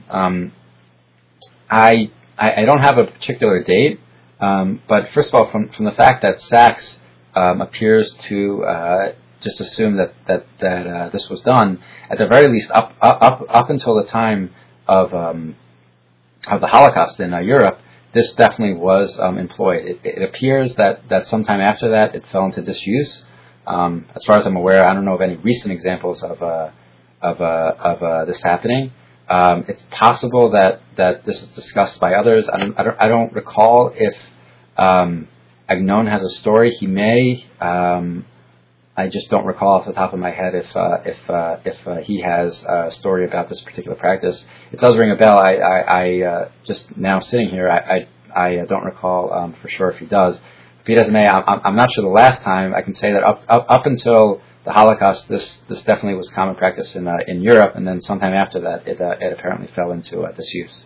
I don't have a particular date, but first of all, from the fact that Sachs appears to just assume that this was done, at the very least up until the time of the Holocaust in Europe, this definitely was employed. It appears that sometime after that it fell into disuse. As far as I'm aware, I don't know of any recent examples of this happening. It's possible that this is discussed by others. I don't recall if Agnon has a story. He may. I just don't recall off the top of my head if he has a story about this particular practice. It does ring a bell. I just now sitting here, I don't recall for sure if he does. If he doesn't, I'm not sure the last time. I can say that up until the Holocaust, this definitely was common practice in Europe, and then sometime after that, it apparently fell into disuse.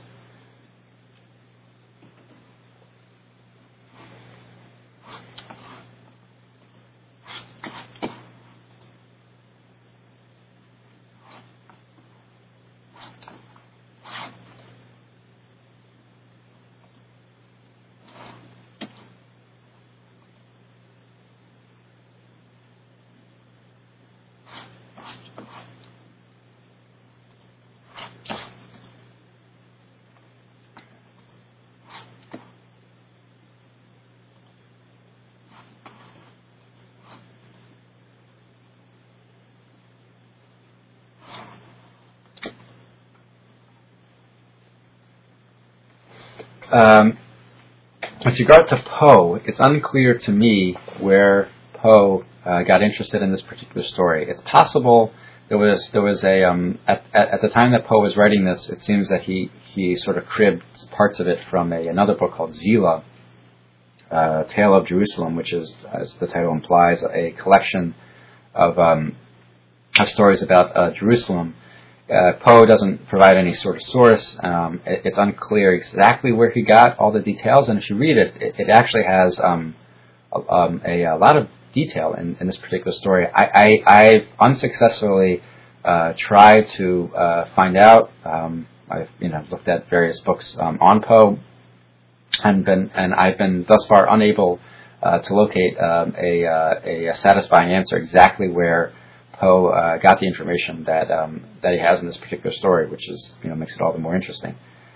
with regard to Poe, it's unclear to me where Poe got interested in this particular story. It's possible there was a at the time that Poe was writing this, it seems that he sort of cribbed parts of it from another book called Zila, Tale of Jerusalem, which is, as the title implies, a collection of stories about Jerusalem. Poe doesn't provide any sort of source. It's unclear exactly where he got all the details, and if you read it, it actually has a lot of detail in this particular story. I've unsuccessfully tried to find out. I've looked at various books on Poe, and I've been thus far unable to locate a satisfying answer exactly where Poe got the information that he has in this particular story, which is makes it all the more interesting.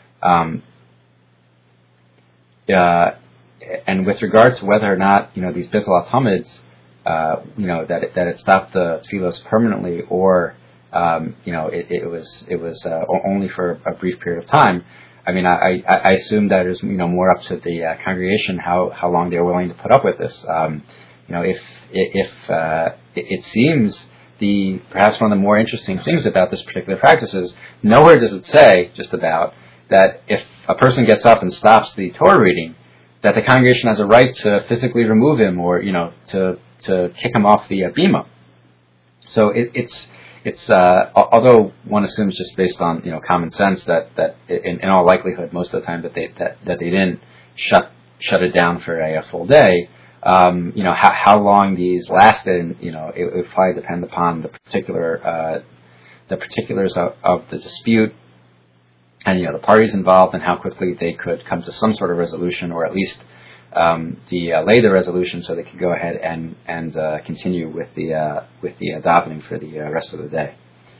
And with regard to whether or not these Bittul HaTamids, that it stopped the tefillos permanently, or it was only for a brief period of time. I mean, I assume that is more up to the congregation how long they're willing to put up with this. If it seems perhaps one of the more interesting things about this particular practice is nowhere does it say just about that if a person gets up and stops the Torah reading, that the congregation has a right to physically remove him or to kick him off the bima. So it's although one assumes just based on common sense that in all likelihood most of the time that they didn't shut it down for a full day. How long these lasted, it would probably depend upon the particulars of the dispute and the parties involved and how quickly they could come to some sort of resolution, or at least delay the resolution so they could go ahead and continue with the davening for the rest of the day.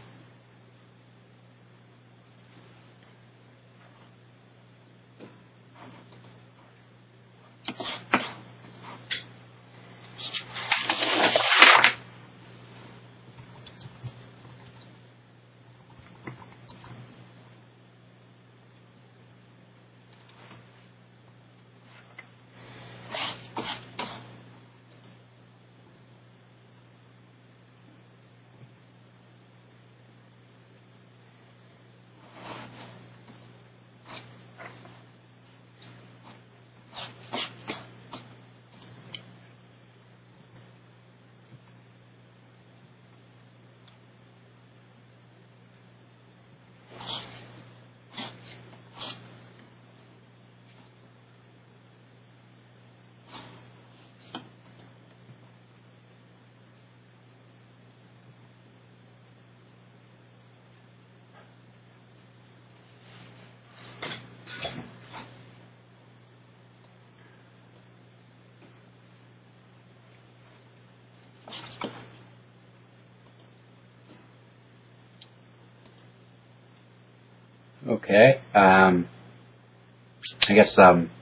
Okay. I guess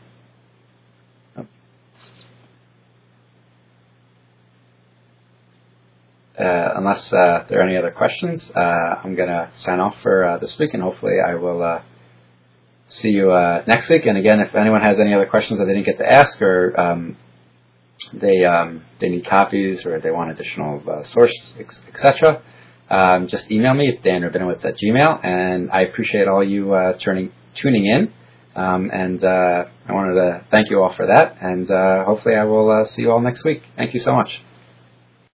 unless there are any other questions, I'm going to sign off for this week, and hopefully I will see you next week. And again, if anyone has any other questions that they didn't get to ask, or they need copies, or they want additional source, etc., just email me. It's danrabinowitz@gmail.com, and I appreciate all you tuning in. And I wanted to thank you all for that, and hopefully I will see you all next week. Thank you so much.